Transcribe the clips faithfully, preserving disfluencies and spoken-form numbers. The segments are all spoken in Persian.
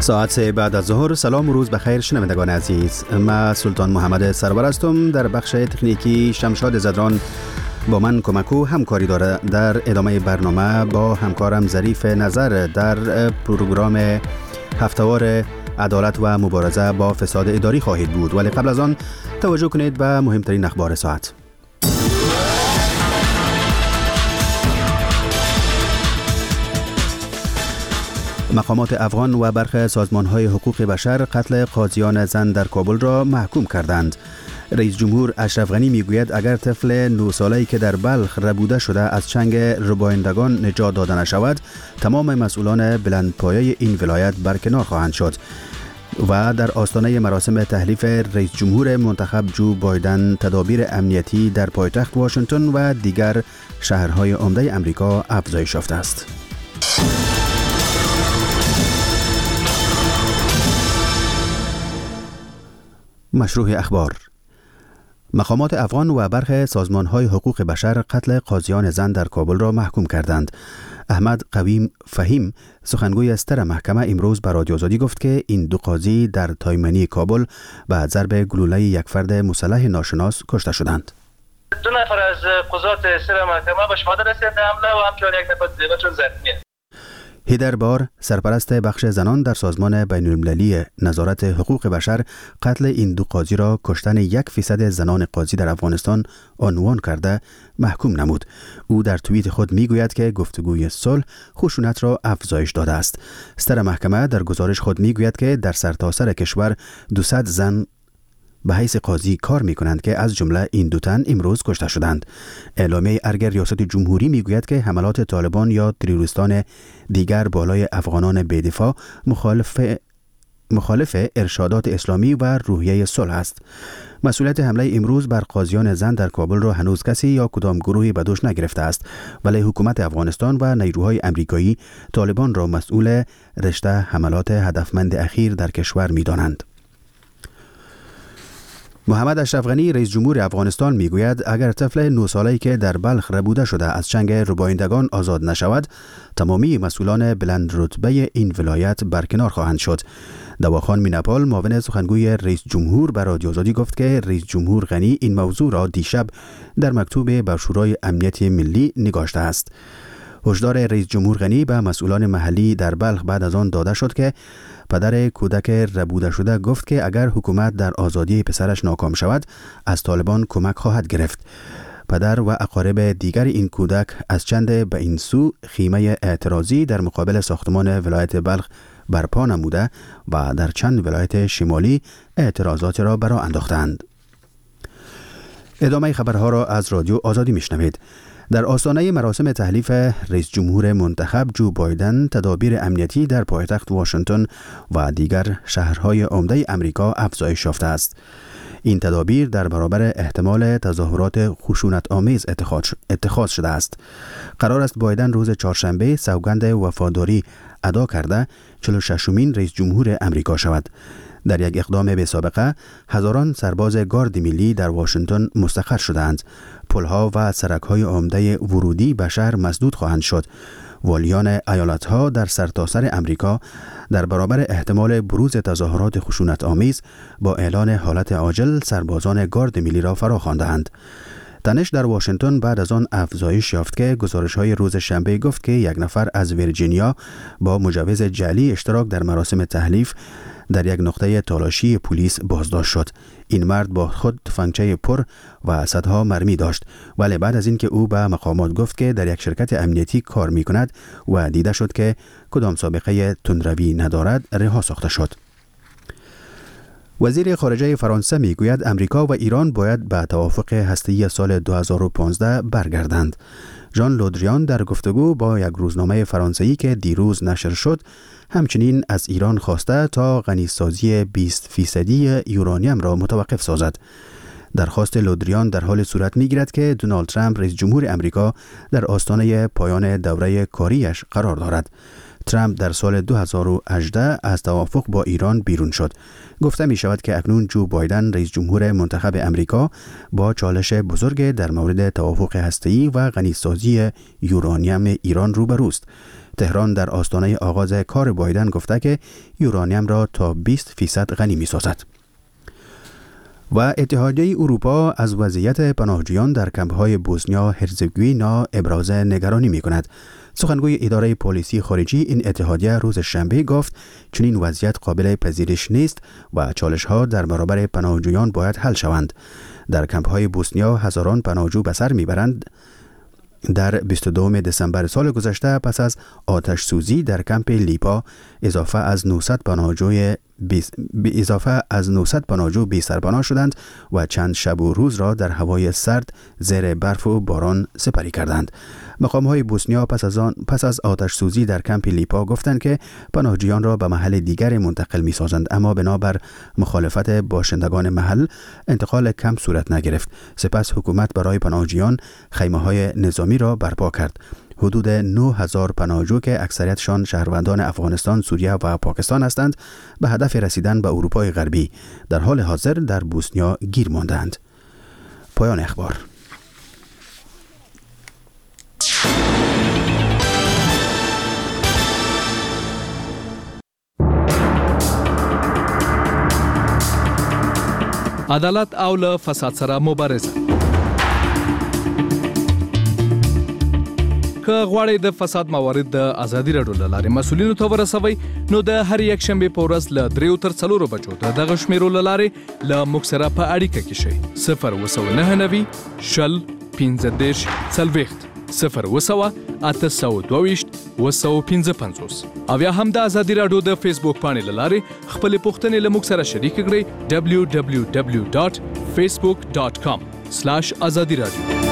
ساعت سه بعد از ظهر. سلام و روز بخیر شنوندگان عزیز. من سلطان محمد سرور هستم. در بخش تکنیکی شمشاد زدران با من کمکو همکاری داره. در ادامه برنامه با همکارم ظریف نظر در پروگرام هفتهوار عدالت و مبارزه با فساد اداری خواهید بود، ولی قبل از آن توجه کنید به مهمترین اخبار ساعت. مقامات افغان و برخی سازمان‌های حقوق بشر قتل قاضیان زن در کابل را محکوم کردند. رئیس جمهور اشرف غنی میگوید اگر طفل نه ساله‌ای که در بلخ ربوده شده از چنگ ربایندگان نجات داده نشود، تمام مسئولان بلندپایه این ولایت برکنار خواهند شد. و در آستانه مراسم تحلیف رئیس جمهور منتخب جو بایدن، تدابیر امنیتی در پایتخت واشنگتن و دیگر شهرهای عمده امریکا افزایش یافته است. مشروع اخبار. مقامات افغان و برخی سازمان‌های حقوق بشر قتل قاضیان زن در کابل را محکوم کردند. احمد قویم فهیم، سخنگوی ستر محکمه، امروز به رادیو آزادی گفت که این دو قاضی در تایمنی کابل به ضرب گلوله یک فرد مسلح ناشناس کشته شدند. دو نفر از قضات ستر محکمه به شهادت رسیدند حمله و همچنین یک نفر دیگرشون زخمی است. هیدر بار، سرپرست بخش زنان در سازمان بین‌المللی نظارت حقوق بشر، قتل این دو قاضی را کشتن یک فیصد زنان قاضی در افغانستان عنوان کرده محکوم نمود. او در توییت خود میگوید که گفتگوی صلح خشونت را افزایش داده است. ستر محکمه در گزارش خود میگوید که در سرتاسر کشور دویست زن به حیث قاضی کار می کنند که از جمله این دو تن امروز کشته شدند. اعلامیه ارگ ریاست جمهوری می گوید که حملات طالبان یا تروریستان دیگر بالای افغانان بی‌دفاع مخالف مخالف ارشادات اسلامی و روحیه صلح است. مسئولیت حمله امروز بر قاضیان زن در کابل را هنوز کسی یا کدام گروهی به دوش نگرفته است، ولی حکومت افغانستان و نیروهای امریکایی طالبان را مسئول رشته حملات هدفمند اخیر در کشور می دانند. محمد اشرف غنی، رئیس جمهور افغانستان، میگوید اگر طفل نه ساله‌ای که در بلخ ربوده شده از چنگ ربایندگان آزاد نشود، تمامی مسئولان بلند رتبه این ولایت برکنار خواهند شد. دواخان میناپال، معاون سخنگوی رئیس جمهور، به رادیو آزادی گفت که رئیس جمهور غنی این موضوع را دیشب در مکتوب به شورای امنیت ملی نگاشته است. هشدار رئیس جمهور غنی به مسئولان محلی در بلخ بعد از آن داده شد که پدر کودک ربوده شده گفت که اگر حکومت در آزادی پسرش ناکام شود، از طالبان کمک خواهد گرفت. پدر و اقارب دیگر این کودک از چند به این سو خیمه اعتراضی در مقابل ساختمان ولایت بلخ برپا نموده و در چند ولایت شمالی اعتراضات را برآ انداختند. ادامه خبرها را از رادیو آزادی میشنوید. در آستانه مراسم تحلیف رئیس جمهور منتخب جو بایدن، تدابیر امنیتی در پایتخت واشنگتن و دیگر شهرهای عمده امریکا افزایش یافته است. این تدابیر در برابر احتمال تظاهرات خشونت آمیز اتخاذ شده است. قرار است بایدن روز چهارشنبه سوگند وفاداری ادا کرده چهل و ششمین رئیس جمهور امریکا شود. در یک اقدام بی سابقه، هزاران سرباز گارد ملی در واشنگتن مستقر شدند. پلها و سرک‌های عمده ورودی به شهر مسدود خواهند شد. والیان ایالت‌ها در سرتاسر امریکا در برابر احتمال بروز تظاهرات خشونت آمیز با اعلان حالت عاجل سربازان گارد ملی را فرا خواندند. تنش در واشنگتن بعد از آن افزایش یافت که گزارش‌های روز شنبه گفت که یک نفر از ویرجینیا با مجوز جعلی اشتراک در مراسم تحلیف در یک نقطه تالاشی پلیس بازداشت شد. این مرد با خود تفنگچه پر و صدها مرمی داشت، ولی بعد از اینکه او به مقامات گفت که در یک شرکت امنیتی کار می‌کند و دیده شد که کدام سابقه تندروی ندارد، رها ساخته شد. وزیر خارجه فرانسه میگوید امریکا و ایران باید به توافق هسته‌ای سال دو هزار و پانزده برگردند. ژان لودریان در گفتگو با یک روزنامه فرانسوی که دیروز نشر شد، همچنین از ایران خواسته تا غنیسازی بیست فیصدی یورانیم را متوقف سازد. درخواست لودریان در حال صورت می‌گیرد که دونالد ترامپ رئیس جمهور امریکا در آستانه پایان دوره کاریش قرار دارد. ترامپ در سال دو هزار و هجده از توافق با ایران بیرون شد. گفته می شود که اکنون جو بایدن رئیس جمهور منتخب امریکا با چالش بزرگ در مورد توافق هسته‌ای و غنیسازی یورانیم ایران روبروست. تهران در آستانه آغاز کار بایدن گفته که یورانیم را تا بیست فیصد غنی می سازد. و اتحادیه اروپا از وضعیت پناهجویان در کمپ‌های بوسنیا هرزگوینا ابراز نگرانی می‌کند. سخنگوی اداره پلیسی خارجی این اتحادیه روز شنبه گفت چنین وضعیت قابل پذیرش نیست و چالش‌ها در برابر پناهجویان باید حل شوند. در کمپ‌های بوسنیا هزاران پناهجو به سر می‌برند. در بیست و دوم دسامبر سال گذشته پس از آتش سوزی در کمپ لیپا اضافه از نهصد پناهجوی اضافه از نهصد پناهجو بی سرپناه شدند و چند شب و روز را در هوای سرد زیر برف و باران سپری کردند. مقام‌های بوسنیا پس از آن پس از آتش سوزی در کمپ لیپا گفتند که پناهجویان را به محل دیگر منتقل می‌سازند، اما بنابر مخالفت باشندگان محل انتقال کمپ صورت نگرفت. سپس حکومت برای پناهجویان خیمه‌های نظامی را برپا کرد. حدود نه هزار پناهجو که اکثریتشان شهروندان افغانستان، سوریه و پاکستان هستند به هدف رسیدن به اروپای غربی در حال حاضر در بوسنیا گیر ماندند. پایان اخبار. عدالت او له فساد سره مبارزه. که غواړئ د فساد موارد د ازادي راډیو له لارې مسؤلینو ته ورسوئ نو د هر یک شنبې په ورځ له دریو تر څلورو بجو د دغه شمیرو له لارې له موږ سره په اړیکه کې شئ. صفر اووه سوه نهه نوي شل پنځه دېرش څلوېښت صفر اووه سوه اته سوه دوه ویشت اووه سوه پنځه پنځوس او یا هم د ازادي راډیو د فیسبوک پاڼې له لارې خپلې پوښتنې له موږ سره شریکې کړئ دبلیو دبلیو دبلیو ډاټ فیسبوک ډاټ کام سلاش ازادي راډیو.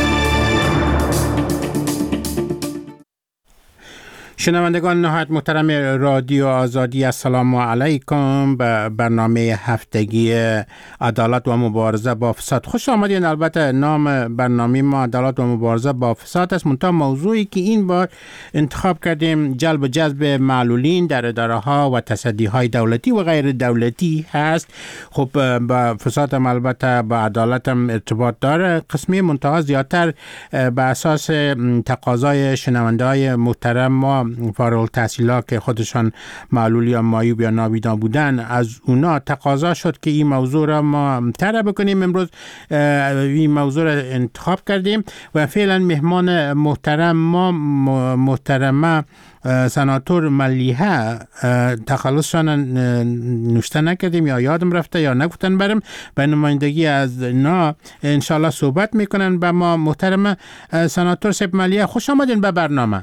شنوندگان نهایت محترم رادیو آزادی، السلام علیکم. به برنامه هفتگی عدالت و مبارزه با فساد خوش آمدین. البته نام برنامه ما عدالت و مبارزه با فساد است، منتها موضوعی که این بار انتخاب کردیم جلب و جذب معلولین در اداره ها و تصدی های دولتی و غیر دولتی هست. خب با فساد هم البته با عدالت هم ارتباط داره قسمی، منتها زیادتر به اساس تقاضای شنونده های محترم ما فارغ التحصیلا که خودشان معلول یا معیوب یا نابینا بودن، از اونا تقاضا شد که این موضوع را ما طرح بکنیم. امروز این موضوع را انتخاب کردیم و فعلا مهمان محترم ما محترمه سناتور ملیحه، تخلصشان نوشته نکردیم یا یادم رفته یا نگفتن برم، به نمایندگی از نا انشالله صحبت میکنن با ما. محترمه سناتور سیب ملیحه، خوش آمدین به برنامه.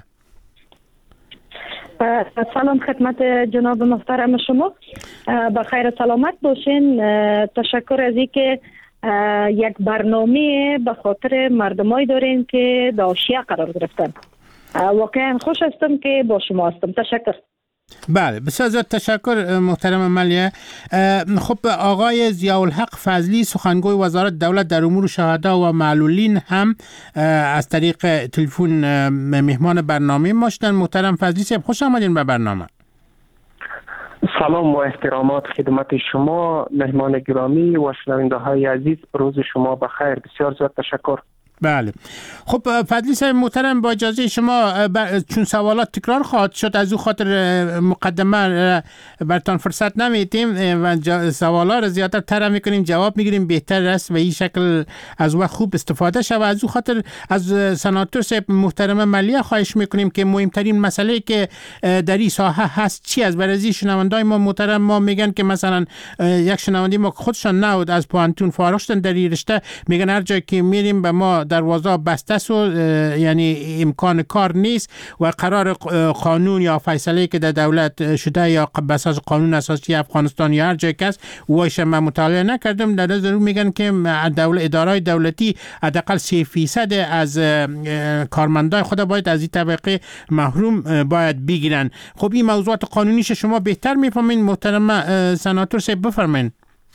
سلام خدمت جناب محترم شما، بخیر سلامت باشین. تشکر از اینکه یک برنامه به خاطر مردمای دارین که داشیه قرار گرفتن. واقعا خوش هستم که با شما هستم. تشکر. بله بسیار زیاد تشکر محترم ملیحه. خب آقای ضیاءالحق فضلی سخنگوی وزارت دولت در امور شهدا و معلولین هم از طریق تلفن مهمان برنامه ما شدن. محترم فضلی صاحب خوش آمدین به برنامه. سلام و احترامات خدمت شما مهمان گرامی و شنونده های عزیز، روز شما بخیر. بسیار زیاد تشکر. بله خب فضلی صاحب محترم، با اجازه شما چون سوالات تکرار خواهد شد از او خاطر مقدمه برتان فرصت نمیتیم و سوالا را زیادتر طرح میکنیم، جواب میگیریم، بهتر است و این شکل از وقت خوب استفاده شود. از او خاطر از سناتور صاحب محترم ملیحه خواهش میکنیم که مهمترین مسئله که در این ساحه هست چی است. برای شنوندای ما محترم ما میگن که مثلا یک شنونده ما خودشان نود از پوانتون فارغ شدن در این رشته، میگن هر جایی که میریم به ما دروازه بسته است و یعنی امکان کار نیست و قرار قانون یا فیصله که در دولت شده یا بر اساس قانون اساسی افغانستان یا هر جای که است وایش من مطالعه نکردم، در ضرور میگن که دولت ادارهای دولتی حداقل سه فیصد از کارمندای خود باید از این طبقه محروم باید بگیرن. خب این موضوعات قانونیش شما بهتر میفهمین محترم سناتور صاحب، بفرمایید.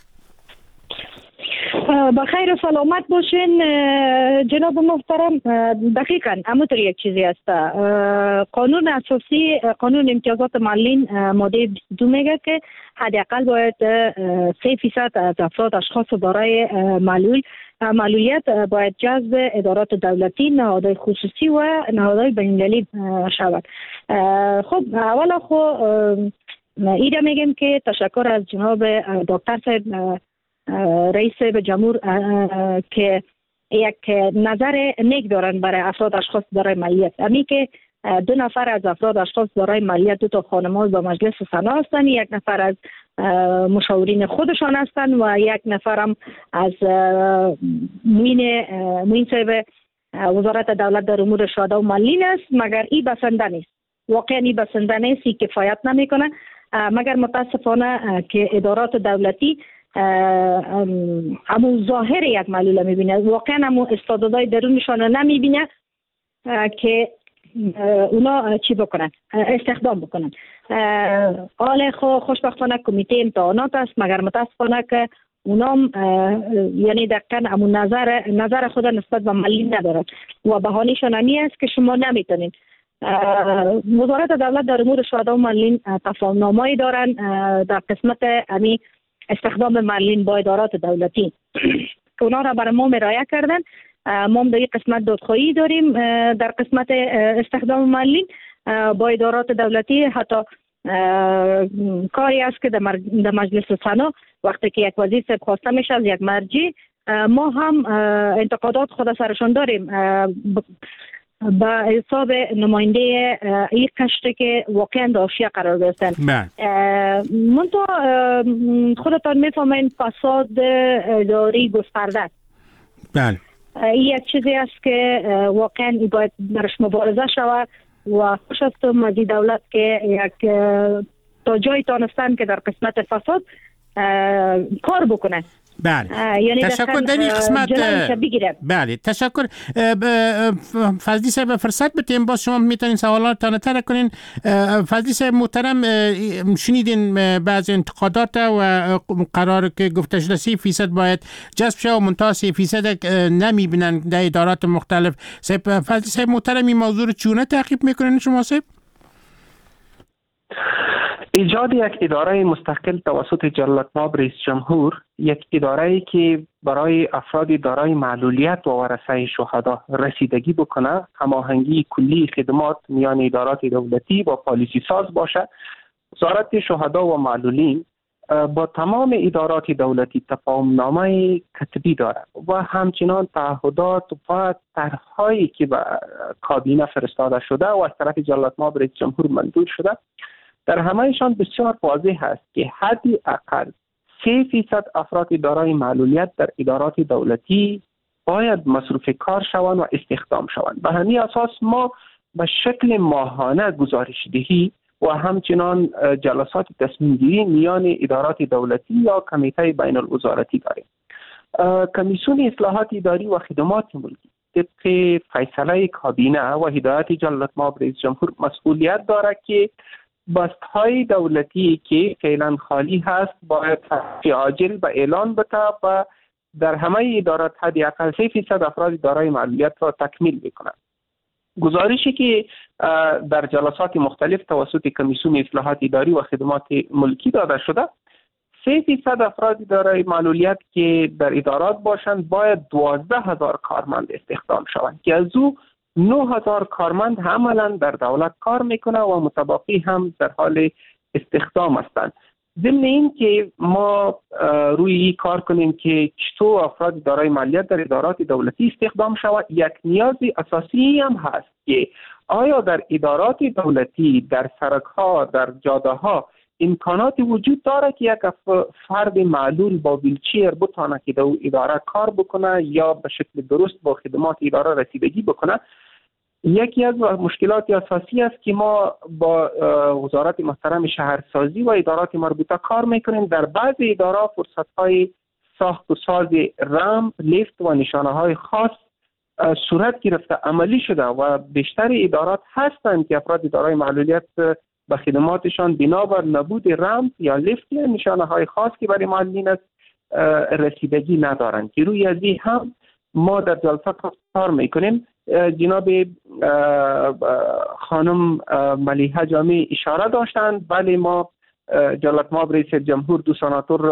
بخیر و سلامت باشین جناب محترم. دقیقاً همونطور یک چیزی است. قانون اساسی قانون امتیازات معلولین ماده بیست و دو میگه که حداقل باید سه فیصد از افراد اشخاص دارای معلول معلولیت باید جذب ادارات دولتی، نهادهای خصوصی و نهادهای بین‌المللی شود. خب اولا خو ایده میگم که تشکر از جناب دکتر صاحب رئیس جمهور که یک نظر نیک دارن برای افراد اشخاص دارای مالیات. امی که دو نفر از افراد اشخاص دارای مالیات، دو تا خانم‌ها با مجلس سنا هستند، یک نفر از مشاورین خودشان هستند و یک نفر هم از موین موین صاحب وزارت دولت در امور شهدا و مالیین است. مگر این بسنده نیست، واقعا این بسنده نیست، این کفایت نمیکنه. مگر متاسفانه که ادارات دولتی همون ظاهر یک معلول میبینه، واقعا همون استعدادهای درونشان نمیبینه که اونا چی بکنن، استخدام بکنن. حال خو خوشبختانه کمیته امتحانات است، مگر متاسفانه که اونا یعنی دقیقا همون نظر نظر خود نسبت به معلول ندارن و بهانه‌شان همی است که شما نمیتونین. وزارت دولت در امور شهدا و معلولین تفاهم‌نامه‌ای دارن در قسمت امی استخدام معلولین با ادارات دولتی که اونا را برای ما مرایه کردن. ما در این قسمت دادخواهی داریم در قسمت استخدام معلولین با ادارات دولتی. حتی کاری است که در مجلس سنا وقتی که یک وزیر صاحب خواسته میشه از یک مرجع، ما هم انتقادات خود سرشان داریم با حساب نماینده این قشر که واقعا داشیه قرار گرفتن. منتها خودتان میفهمین فساد اداری گسترده است. بله. این یک چیزی است که واقعا باید درش مبارزه شود و خوش هستم از دولت که یک تا جایی تانستن که در قسمت فساد کار بکنه. بله. یعنی تشکر در این قسمت. بله تشکر. فضلی صاحب فرصت بتیم باز شما میتونین سوالاتتان طرح کنین. فضلی صاحب محترم، شنیدین بعض انتقادات و قرار که گفته شده سی فیصد باید جذب شه و منتها سی فیصد نمیبینن در ادارات مختلف. فضلی صاحب محترم این موضوع رو چونه تعقیب میکنین شما صاحب؟ ایجاد یک اداره مستقل توسط جلالتمآب رئیس جمهور، یک اداره‌ای که برای افراد دارای معلولیت و ورثه شهدا رسیدگی بکنه، هماهنگی کلی خدمات میان ادارات دولتی با پالیسی ساز باشه. وزارت شهدا و معلولین با تمام ادارات دولتی تفاهم‌نامه کتبی داره و همچنان تعهدات و طرح‌هایی که به کابینه فرستاده شده و از طرف جلالتمآب رئیس جمهور منظور شده، در همهشان بسیار واضح است که حدی اقل سه فیصد افراد دارای معلولیت در ادارات دولتی باید مصروف کار شوند و استخدام شوند. به همین اساس ما به شکل ماهانه گزارش دهی و همچنان جلسات تصمیم گیری میان ادارات دولتی یا کمیته بین الوزارتی داریم. کمیسیون اصلاحات اداری و خدمات ملکی طبق فیصله کابینه و هدایت جلالتمآب رئیس جمهور مسئولیت دارد که بست‌های دولتی که فعلا خالی هست باید فی عاجل به اعلان بده و در همه ادارات حداقل سه فیصد افراد دارای معلولیت را تکمیل بکنند. گزارشی که در جلسات مختلف توسط کمیسیون اصلاحات اداری و خدمات ملکی داده شده، سه فیصد افراد دارای معلولیت که در ادارات باشند باید دوازده هزار کارمند استخدام شوند که از او نه هزار کارمند عملا در دولت کار میکنه و متبقی هم در حال استخدام هستند. ضمن این که ما روی این کار کنیم که چطور افراد دارای معلولیت در ادارات دولتی استخدام شود، یک نیاز اساسی هم هست که آیا در ادارات دولتی، در سرک ها، در جاده ها امکانات وجود داره که یک فرد معلول با ویلچیر بتونه که در اداره کار بکنه یا به شکل درست با خدمات اداره رسیدگی بکنه. یکی از مشکلات اساسی است که ما با وزارت محترم شهرسازی و ادارات مربوطه کار میکنیم. در بعضی ادارات فرصت‌های ساخت و ساز رمپ، لیفت و نشانه‌های خاص صورت گرفته، عملی شده و بیشتر ادارات هستند که افراد دارای معلولیت به خدماتشان بنابر نبود رمپ یا لیفت یا نشانه‌های خاص که برای معلولین است رسیدگی ندارند که روی ازی هم ما در جلسات کار میکنیم. جناب خانم ملیحه جامی اشاره داشتند، بله ما جلالتمآب رئیس جمهور دو سناتور را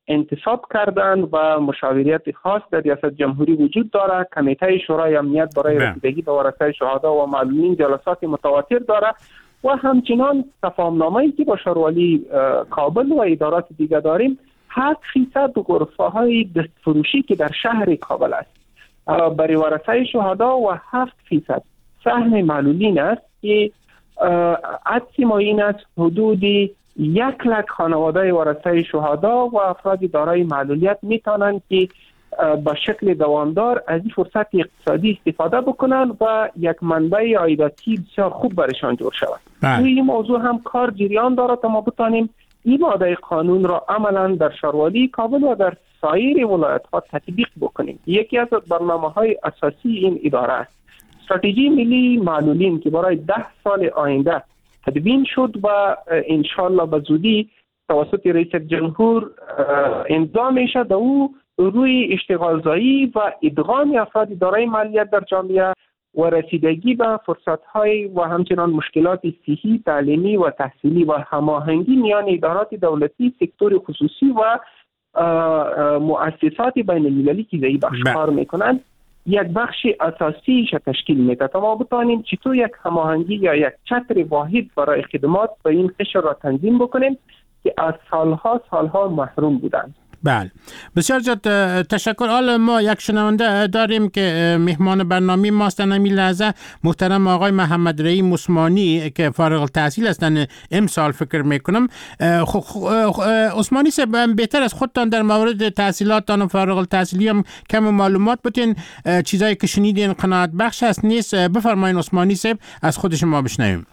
انتصاب کردند و مشاوریت خاص در ریاست جمهوری وجود داره. کمیته شورای امنیت برای رسیدگی به ورثه شهدا و معلولین جلسات متواتر داره و همچنان تفاهم‌نامه‌ای که با شاروالی کابل و ادارات دیگر داریم، هفت فیصد غرفه های دستفروشی که در شهر کابل است برای ورثه شهدا و هفت فیصد سهم معلولین است که عدسی ما این است حدود یک لک خانواده ورثه شهدا و افراد دارای معلولیت میتونند که با شکل دوامدار از این فرصت اقتصادی استفاده بکنن و یک منبع عایداتی بسیار خوب برشان جور شود. روی این موضوع هم کار جریان داره تا ما بتانیم این ماده قانون را عملا در شاروالی کابل و در سایر ولایت ها تطبیق بکنیم. یکی از برنامه‌های اساسی این اداره است استراتژی ملی معلولین که برای ده سال آینده تدوین شد و انشالله به زودی توسط رئیس جمهور امضا میشه. در او روی اشتغالزایی و ادغام افراد دارای معلولیت در جامعه و رسیدگی به فرصت‌های و همچنان مشکلات صحی، تعلیمی و تحصیلی و هماهنگی میان ادارات دولتی، سکتور خصوصی و مؤسسات بین المللی که زی بخش کار میکنند یک بخش اساسیش تشکیل میده تا ما بتانیم چطور یک هماهنگی یا یک چتر واحد برای خدمات به این قشر را تنظیم بکنیم که از سالها سالها محروم بودند. بله، بسیار زیاد تشکر. حالا ما یک شنونده داریم که مهمان برنامه ماست در همین لحظه، محترم آقای محمد رحیم عثمانی که فارغ التحصیل هستند امسال فکر میکنم. عثمانی صاحب، بهتر از خودتان در مورد تحصیلاتتان و فارغ التحصیلی هم کم معلومات بتین، چیزایی که شنیدین قناعت بخش است نیست؟ بفرمایید عثمانی صاحب، از خود شما بشنویم.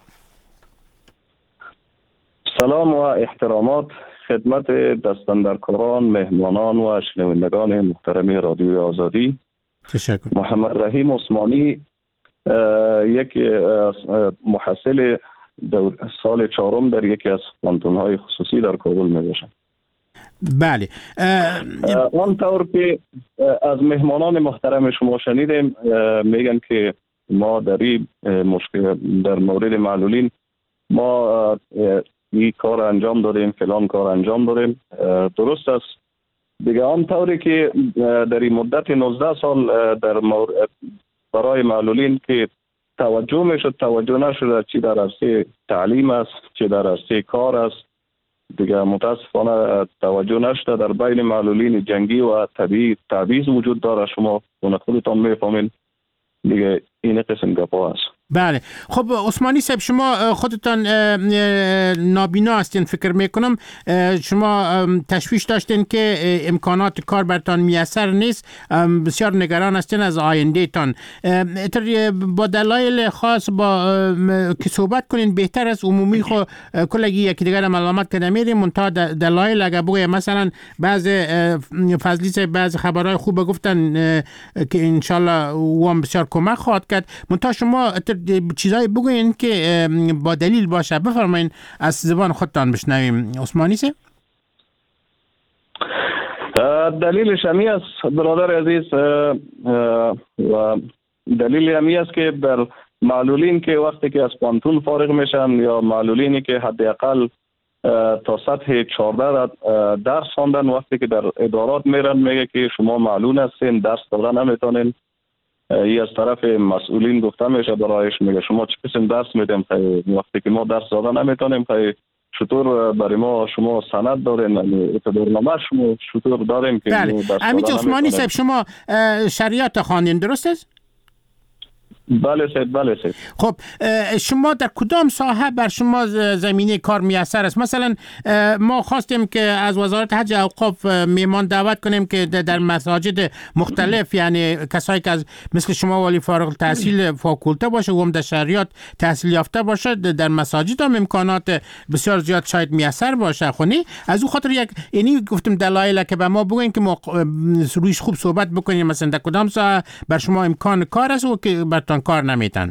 سلام و احترامات خدمت دستاندرکاران، مهمانان و شنوندگان محترم رادیوی آزادی. تشکر. محمد رحیم عثمانی یک محصل سال چهارم در یکی از پانتون‌های خصوصی در کابل میباشم. بله. آنطور که از مهمانان محترم شما شنیدیم میگن که ما در این مشکل در مورد معلولین ما این کار انجام دادیم، فلان کار انجام دادیم. درست است دیگه. آنطوری که در این مدت نوزده سال در مورد برای معلولین که توجه میشد توجه نشد، چی در عرصه تعلیم است چی در عرصه کار است دیگه متاسفانه توجه نشده. در بین معلولین جنگی و طبیعی تعویض وجود داره، شما خودتان میفهمین دیگه. این قسم گپا است. بله. خب عثمانی صاحب، شما خودتان نابینا هستین فکر میکنم، شما تشویش داشتین که امکانات کار برتان میسر نیست، بسیار نگران هستین از آینده تان. با دلایل خاص با که صحبت کنین بهتر از عمومی. خو کلگی یکی دیگر معلومات که نمیریم منتها دلایل اگه بگه مثلا بعض فضلی صاحب بعض خبرهای خوب گفتن که انشالله او هم بسیار کمک خواهد کرد، منتها شما چیزایی بگوین که با دلیل باشه. بفرمایین از زبان خودتان بشنویم عثمانی صاحب. دلیلش همی است برادر عزیز، و دلیل همی است که در معلولین که وقتی که از پانتون فارغ میشن یا معلولینی که حداقل تا سطح چهارده درس خواندن، وقتی که در ادارات میرن میگه که شما معلول هستین، درس دادن نمیتونین. ای از طرف مسئولین گفته میشه برایش، میگه شما چه قسم درس میدیم وقتی که ما درس دادن نمیتونیم، چطور برای ما شما سند دارین، اعتبارنامه شما چطور داریم که درس دادن نمیتونیم؟ عثمانی صاحب، شما شریعت خواندین درست است؟ بله سید، بله سید. خب شما در کدام ساحه بر شما زمینه کار میسر است؟ مثلا ما خواستیم که از وزارت حج اوقاف میمان دعوت کنیم که در مساجد مختلف، یعنی کسایی که از مثل شما ولی فارغ التحصیل فاکولته باشه و هم در شریعت تحصیل یافته باشه، در مساجد هم امکانات بسیار زیاد شاید میسر باشه. خونی از او خاطر یک اینی گفتم دلایل که به ما بگوین که ما رویش خوب صحبت بکنیم، مثلا در کدام ساحه بر شما امکان کار است و که برتان کار نمیتن؟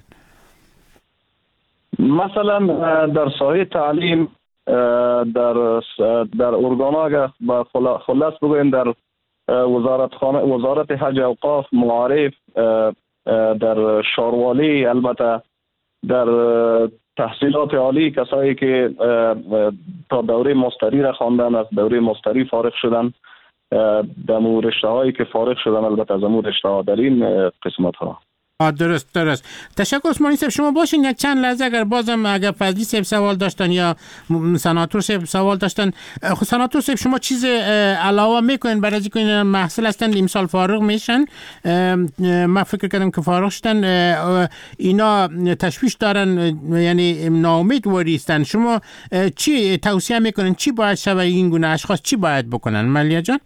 مثلا در ساحه تعلیم، در در ارگان‌ها با خلاص بگویم در وزارت خانه وزارت حج اوقاف، معارف، در شاروالی، البته در تحصیلات عالی، کسایی که تا دوره ماستری را خواندن، از دوره ماستری فارغ شدن، دمو رشته هایی که فارغ شدن، البته از امور رشته ها در این قسمت ها. درست درست. تشکر عثمانی صاحب. شما باشین یک چند لحظه اگر بازم اگر فضلی صاحب سوال داشتن یا سناتور صاحب سوال داشتن. خب سناتور صاحب شما چیز علاوه میکنین برای اینکه این محصل هستن امسال فارغ میشن؟ من فکر کردم که فارغ شدن اینا تشویش دارن، یعنی ناامید وریستن. شما چی توصیه میکنین؟ چی باید شود این گونه اشخاص چی باید بکنن؟ ملیه جان.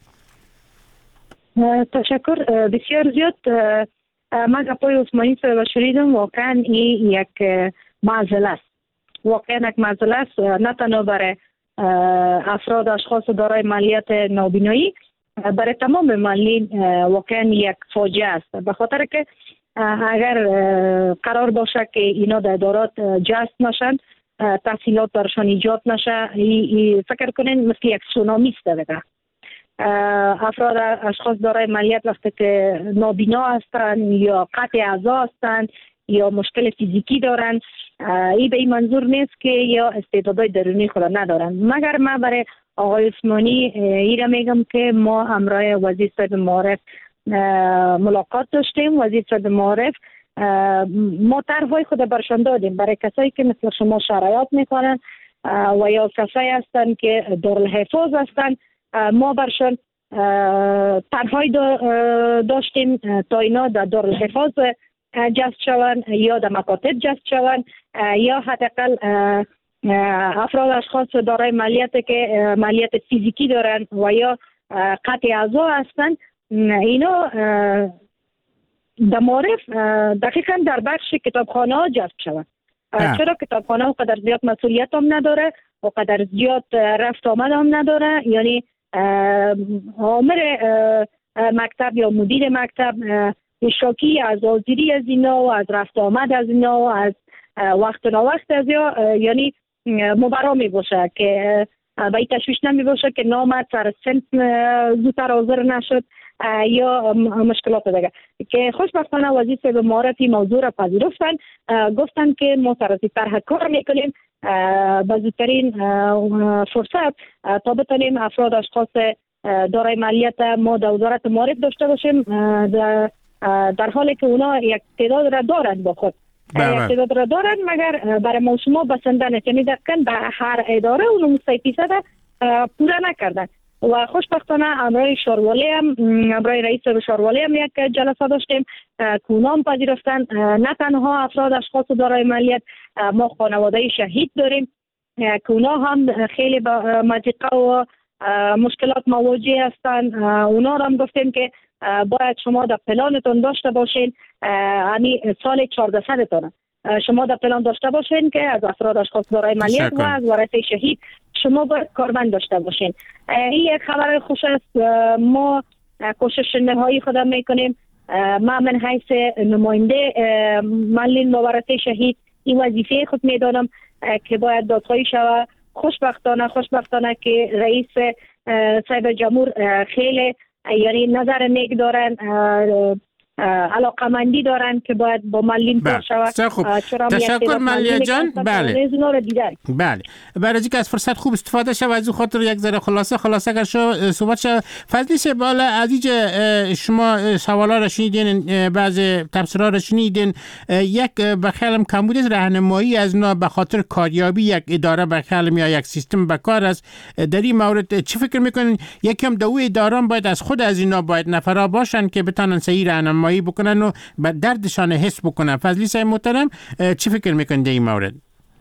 تشکر بسیار زیاد. من گپای عثمانی صاحب شنیدم، واقعا این یک معضله است. واقعا یک معضله است، نه تنها برای افراد اشخاص دارای مالیات نابینایی، برای تمام معلولین واقعا یک فاجعه است. به خاطر که اگر قرار باشه که اینا در ادارات جذب نشن، تحصیلات برشان ایجاد نشه، فکر کنین مثل یک سونامی است دیگه. افراد اشخاص دارای مالیات وقتی که نابینا هستند یا قطع اعضا هستند یا مشکل فیزیکی دارن، این به این منظور نیست که یا استعدادهای درونی خود ندارن. مگر من برای آقای عثمانی این را میگم که ما همراه وزیر صاحب معارف ملاقات داشتیم. وزیر صاحب معارف ما طرح‌های خود برشان دادیم برای کسایی که مثل شما شرایط میکنن و یا کسایی هستند که دارالحفاظ هستند. ما برشان طرح‌های داشتیم تا اینا در دارالحفاظ جذب شوند یا در مکاتب جذب شوند یا حداقل افراد اشخاص دارای مالیات که مالیات فیزیکی دارن و یا قطع اعضا هستند، اینا در معارف دقیقاً در بخش کتابخانه ها جذب شوند. چرا کتابخانه ها قدر زیاد مسئولیت هم نداره و قدر زیاد رفت آمد هم نداره، یعنی آمر مکتب یا مدیر مکتب شاکی از حاضری از اینا و از رفت آمد از اینا و از وقت نا وقت از یا یعنی مبرا می باشه که به این تشویش نمی باشه که نامد سر سنت زودتر حاضر نشد یا مشکلات دیگه. که خوشبختانه وزیر صاحب معارفی موضوع را پذیرفتن، گفتن که ما سرازی طرح کار میکنیم به زودترین فرصت تا بتونیم افراد اشخاص دارای مالیات ما در وزارت معارف داشته باشیم، در حالی که اونا یک تعداد را دارن با خود یک تعداد را دارن مگر برای ما شما بسنده نیست، یعنی دقیقاً به هر اداره اونو سی فیصد پورا نکردن. و خوشبختانه امرای شاروالی هم امرای رئیس شاروالی هم یک جلسه داشتیم که اونا هم پذیرفتن نه تنها افراد اشخاص دارای مالیات، ما خانواده شهید داریم که اونا هم خیلی با مضیقه و مشکلات مواجه هستند. اونا هم گفتیم که باید شما در پلانتون داشته باشین، یعنی سال چهارده تون شما در پلان داشته باشین که از افراد اشخاص دارای مالیات و از وارثه شهید شما باید کارمند داشته باشین. این یک خبر خوش است. ما کوشش نهایی خودم میکنیم. ما من حیث نماینده معلولین و وارثه شهید این وظیفه خود میدانم که باید دادخواهی شود. خوشبختانه خوشبختانه که رئیس صاحب جمهور خیلی یعنی نظر نیک دارن، علاقمندی دارن که باید با معلولین کار شود. تشکر ملیه جان. بله بله برای اینکه از فرصت خوب استفاده شود از خاطر یک ذره خلاصه خلاصه اگر شو صحبت شد. فضلی صاحب بالا عزیز شما سوالا را شنیدین، بعضی تفسیرها را شنیدین، یک بخیالم کمبود از راهنمایی از نا به خاطر کاریابی یک اداره بخیالم یا یک سیستم بکار است. در این مورد چی فکر میکنین؟ یکم دو اداران باید از خود از اینا باید نفرا باشن که بتونن صحیح راهنمایی بکنن و به دردشان حس بکنن. فضلی صاحب محترم چی فکر میکنید در این مورد؟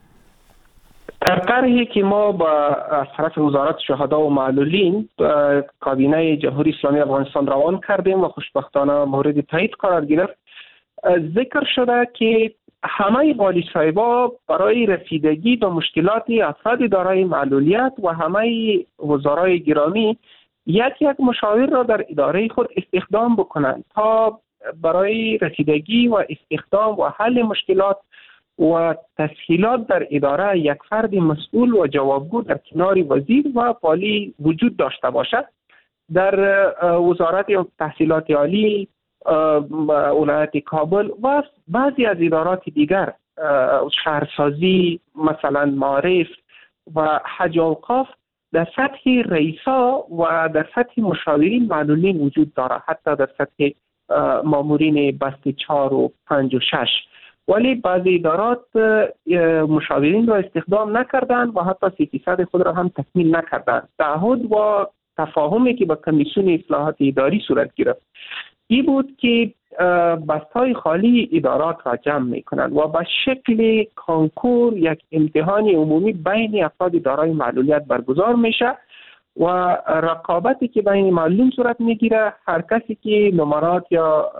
در طرحی که ما با از طرف وزارت شهدا و معلولین کابینه جمهوری اسلامی افغانستان روان کردیم و خوشبختانه مورد تایید قرار گرفت، ذکر شده که همه والی صاحبا برای رسیدگی به مشکلات افراد دارای معلولیت و همه وزرای گرامی یک یک مشاور را در اداره خود استخدام بکنند تا برای رسیدگی و استخدام و حل مشکلات و تسهیلات در اداره یک فرد مسئول و جوابگو در کنار وزیر و والی وجود داشته باشد. در وزارت تحصیلات عالی، ولایت کابل و بعضی از ادارات دیگر شهرسازی، مثلا معارف و حج و اوقاف در سطح رئیسا و در سطح مشاورین معلولین وجود داره، حتی در سطح مامورین بست چهار و پنج و شش. ولی بعضی ادارات مشاورین را استخدام نکردن و حتی سی فیصد خود را هم تکمیل نکردن. تعهد و تفاهمی که با کمیسیون اصلاحات اداری صورت گرفت این بود که بست‌های خالی ادارات را جمع میکنند و به شکل کانکور یک امتحان عمومی بین افراد دارای معلولیت برگزار میشه و رقابتی که بین معلولین صورت میگیره، هر کسی که نمرات یا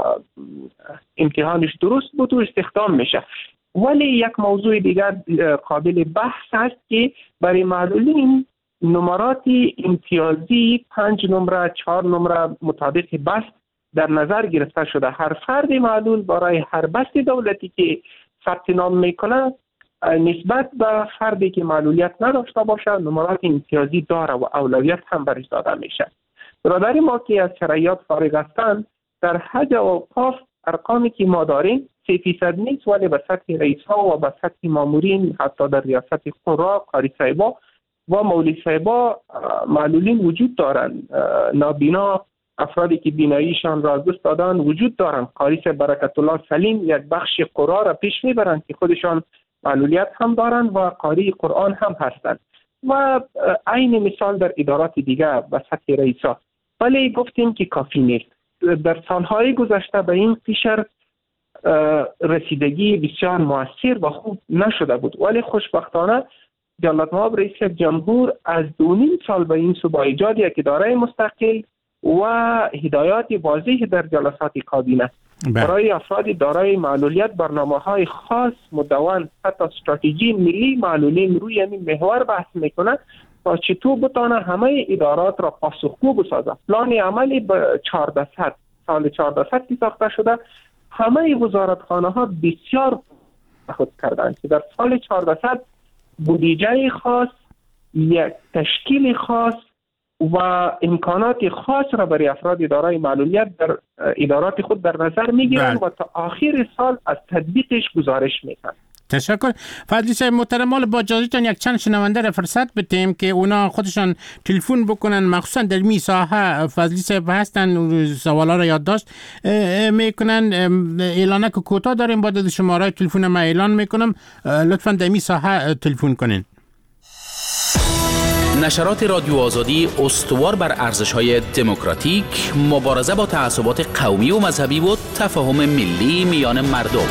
امتحانش درست بود و استخدام میشه. ولی یک موضوع دیگر قابل بحث است که برای معلولین نمرات امتیازی پنج نمره، چهار نمره مطابق بست در نظر گرفته شده. هر فرد معلول برای هر بست دولتی که ثبت نام میکنه نسبت به فردی که معلولیت نداشته باشه نمرات امتیازی داره و اولویت هم برش داده میشه. برادر ما که از شرایط فارغ هستند در حج و اوقاف ارقامی که ما داریم سه فیصد نیست، ولی به سطح رئیس ها و به سطح مامورین، حتی در ریاست قرا، قاری صاحبا و مولی صاحبا معلولین وجود دارند. نابینا، افرادی که بیناییشان را از دست دادن وجود دارند. قاری صاحب برکت الله سلیم یک بخش قرا را پیش میبرند که خودشان معلولیت هم دارند و قاری قرآن هم هستند و عین مثال در ادارات دیگه به سطح رئیسا. ولی گفتیم که کافی نیست. در سالهای گذشته به این قشر رسیدگی بسیار موثر و خوب نشده بود، ولی خوشبختانه جلالت مآب رئیس جمهور از دو نیم سال به این سو با ایجاد یک اداره مستقل و هدایات واضح در جلسات کابینه برای افراد دارای معلولیت برنامه‌های خاص مدون، حتی استراتژی ملی معلولین روی این محور بحث میکنه تا چطور بتونه همه ادارات را پاسخگو بسازه. پلان عملی به چهارصد سال چهارصد که ساخته شده، همه وزارتخانه ها بسیار خود کردند که در سال چهارصد بودجه خاص، یک تشکیل خاص و امکانات خاص را برای افراد دارای معلولیت در ادارات خود در نظر میگیرند و تا آخر سال از تطبیقش گزارش میدن. تشکر. فضلی صاحب محترم، مال با اجازهتون یک چند شنونده را فرصت بدیم که اونا خودشان تلفن بکنن، مخصوصا در می ساحه فضلی صاحب هستن، سوالا را یادداشت میکنن. اعلانه که کوتاه داریم، بعد از شماره تلفن ما اعلان میکنم، لطفا در می ساحه تلفن کنین. نشرات رادیو آزادی استوار بر ارزش‌های دموکراتیک، مبارزه با تعصبات قومی و مذهبی و تفاهم ملی میان مردم.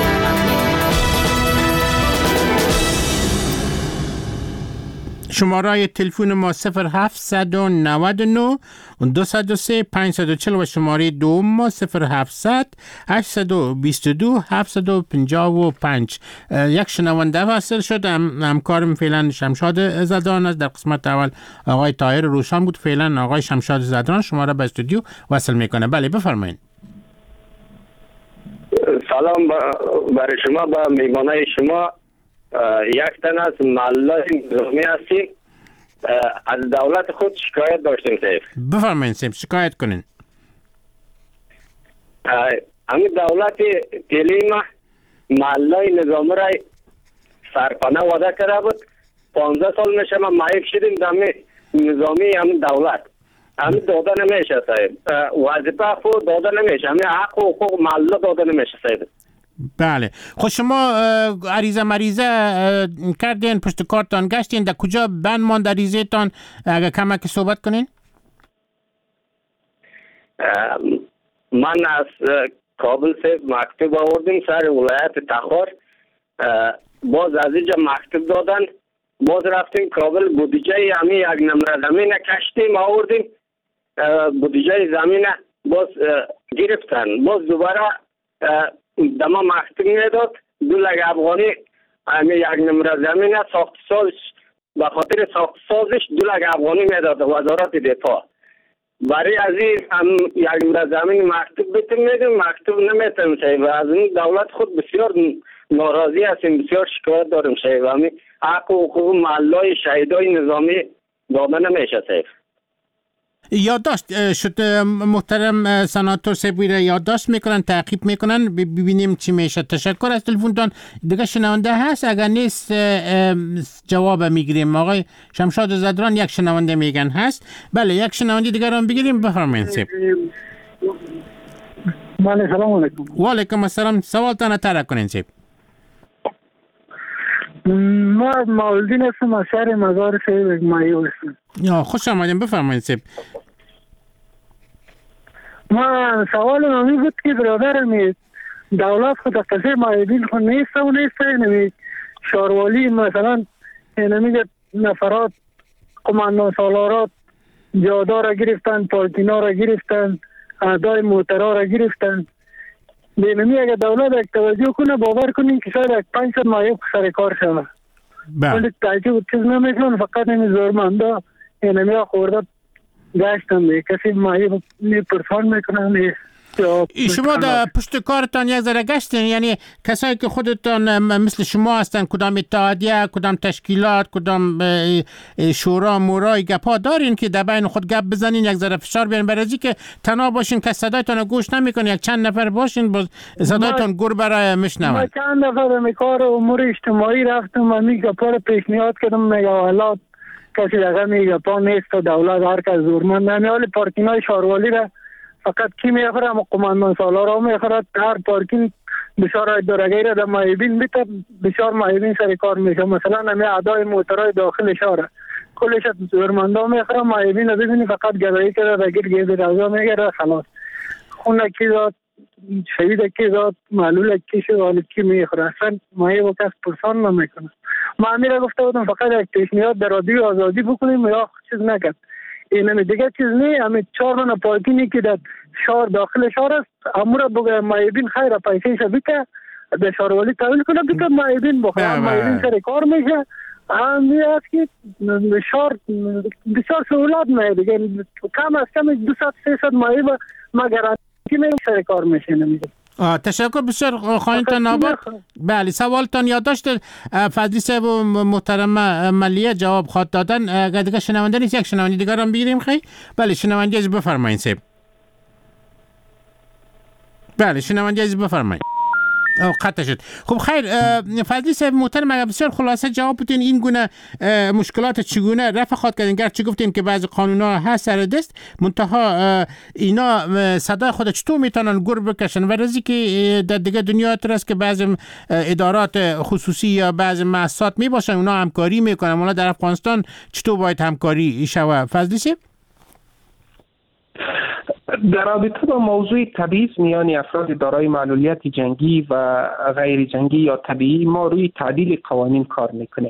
شماره تلفن ما صفر هفت نه نه دو صفر سه پنج چهار صفر و شماره دوم ما صفر هفت هشت دو دو هفت پنج پنج. یک شنونده وصل شد، همکارم فعلا شمشاد زدران است. در قسمت اول آقای طاهر روشن بود، فعلا آقای شمشاد زدران شما را به استودیو وصل میکنه. بله بفرمایید. سلام برای شما، با میمانه شما. یک تن از معلولان نظامی هستیم، از دولت خود شکایت داشتیم سیف. بفرمایید سیف، شکایت کنین. همین دولت تلیم معلولان نظامی را سرپناه وعده کرده بود. پانزده سال میشه ما معیب شدیم در نظامی همین دولت. همین داده نمیشه سیف، وظیفه خود داده نمیشه، همین حق و حقوق معلولان داده نمیشه سیف. بله. خب شما عریضه مریضه کردین، پشت کارتان گشتین، در کجا بند ماند عریضه تان؟ اگر کمک صحبت کنین. من از کابل سے مکتوب آوردیم سر ولایت تخار، باز از اینجا مکتوب دادن، باز رفتیم کابل، بودجه همین یک نمره زمین کشتیم آوردیم، بودجه زمین باز گرفتن، باز دوباره دما مکتوب میداد دو لگ افغانی همین یک نمره زمین ساخت سازش، به خاطر ساخت سازش دو لگ افغانی میداد وزارت دفاع. برای از این هم یک نمره زمین مکتوب بتیم میدیم، مکتوب نمیتیم شاید و از این دولت خود بسیار ناراضی هستیم، بسیار شکایت داریم شاید و همین حق و حقوق معلولای شهیدای نظامی داده نمیشه سیف. یادداشت شد محترم سناتور سبویره یادداشت میکنن، تعقیب میکنن، ببینیم چی میشه. تشکر از تلفنتون. دیگه شنونده هست؟ اگر نیست جواب میگیریم. آقای شمشاد زدران یک شنونده میگن هست. بله یک شنونده دیگر هم بگیریم. بفرمایید سیب. بله سلام علیکم. و علیکم السلام. سوالتان طرح کنین سیب. ما مولدین هستم از شهر مزار شریف مایو هستم. یا خوش آمدین. بفرمایید سیب. ما سوال نمی بود که برادرم دولت خود قصه مایبین خود نیست و نیست. نمی شاروالی مثلا نمی نفرات قماندان سالارات جادا را گرفتن، پالتینا را گرفتن، اعدای موترا را گرفتن. نمی اگر دولت یک توجه کنه باور کنین که شاید یک پنج ست مایب سر کار شود. ولی تعجب چیز نمیشون، فقط نمی زورمنده نمی خورده گشتن کسی مایب نی پرسان میکنن. شما در پشت کارتان یک ذره گشتین، یعنی کسایی که خودتان مثل شما هستن، کدام اتحادیه، کدام تشکیلات، کدام شورا مورای گپا دارین که در بین خود گپ بزنین، یک ذره فشار بیارین برای اینکه تنها باشین که صدایتان گوش نمیکنه، یک چند نفر باشین باز صدایتان گر برای میشنون. ما چند نفر به کار امور اجتماعی رفتم و می گپا رو پیشنهاد کردم. میگه حالات کسی دیگه میگه پا نیست و دولت هر کس زورمند نمیالی پارکینای شاروالی را فقط کی میخوره؟ اما قماندان سالار ها میخوره. هر پارکینگ بسیار دورگی را در مایبین بیتا بسیار مایبین سر کار میشه. مثلا نمی اعدای موترهای داخل شهر کلش زورمند ها میخوره. مایبین را ببینی فقط گدایی که را بگیر گیز روزا میگره خلاص. خونه کی داد، شهید کی داد، معلول کی شد، حالی کی میخوره. اصلا مایب و کس پرسان نمیکنه. ما امیره گفته بودم فقط یک پیشنهاد در رادیو آزادی بکنیم یا چیز نکرد. این دیگه چیز نه. همین چهار من پارکینگی که در شهر داخل شهر است امور بگه مایبین خیر پیسه شبیه که در شهروالی تحویل کنه بگه مایبین بخواه. مایبین سر کار میشه. همی است که شهر بسیار سهولت میده دیگه. کم از کم دو ست سه ست مایب ما گرانتی میشه سر کار میشه نمیده. آه تشکر بسیار خواهینتان آباد. بله سوالتان یادداشت فضلی صاحب و محترم ملیه جواب خواد دادن. اگر دیگه شنونده نیست یک شنونده دیگر هم بگیریم خیلی. بله شنونده از بفرمایید صاحب. بله شنونده از بفرمایید. او قطع شد. خب خیر فضلی صاحب محترم اگر بسیار خلاصه جواب بدین این گونه مشکلات چگونه رفع خواهد کردین؟ گرچه گفتین که بعضی قانونا هست سر دست منتها اینا صدای خود چطور میتونن گر بکشن و رزی که در دیگه دنیا است که بعضی ادارات خصوصی یا بعضی مؤسسات میباشن اونا همکاری میکنن. اونا در افغانستان چطور باید همکاری شود فضلی صاحب؟ در رابطه با موضوع تبعیض میان افراد دارای معلولیت جنگی و غیر جنگی یا طبیعی ما روی تعدیل قوانین کار میکنه.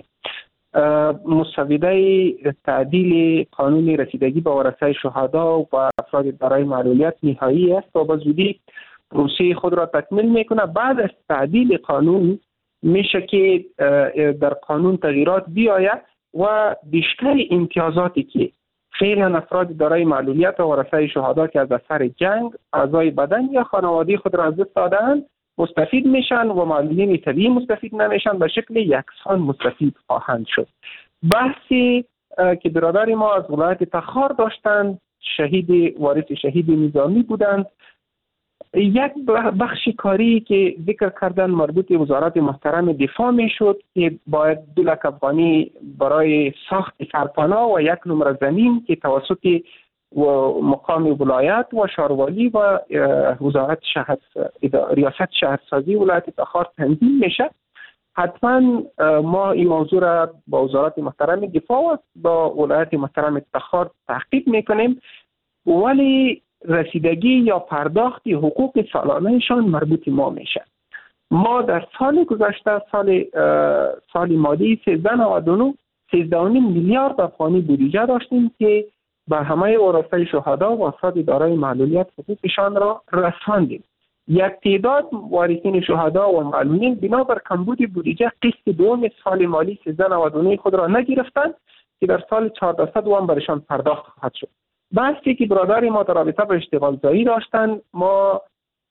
مسوده تعدیل قانون رسیدگی به ورثه شهدا و افراد دارای معلولیت نهایی است و به زودی پروسه خود را تکمیل میکنه. بعد از تعدیل قانون میشه که در قانون تغییرات بیاید و بیشتر امتیازاتی که فعلا افراد دارای معلولیت و ورثه شهدا که از اثر جنگ اعضای بدن یا خانواده خود را از دست دادند مستفید میشن و معلولین طبیعی مستفید نمیشن، به شکل یکسان مستفید خواهند شد. بحثی که برادر ما از ولایت تخار داشتند، شهید وارث شهید نظامی بودند، یک بخش کاری که ذکر کردن مربوط به وزارت محترم دفاع می شد که باید دو لک افغانی برای ساخت سرپناه و یک نمره زمین که توسط و مقام ولایت و شاروالی و وزارت شهر ریاست شهرسازی ولایت تخار تنظیم میشه. حتما ما این موضوع را با وزارت محترم دفاع و با ولایت محترم تخار تحقیق میکنیم، ولی رسیدگی یا پرداخت حقوق سالانهشان مربوط ما میشه. ما در سال گذشته سال سال مالی سیزده نود و نه سیزده و نیم میلیارد افغانی بودجه داشتیم که به همه ورثه شهدا و افراد دارای معلولیت حقوقشان را رساندیم. یک تعداد وارثین شهدا و معلولین بنابر کمبود بودجه قسط دوم سال مالی سیزده نود و نه خود را نگرفتند که در سال چهاردهصد وام برشان پرداخت خواهد شد. بحثی که برادر ما در رابطه با اشتغال زایی داشتن، ما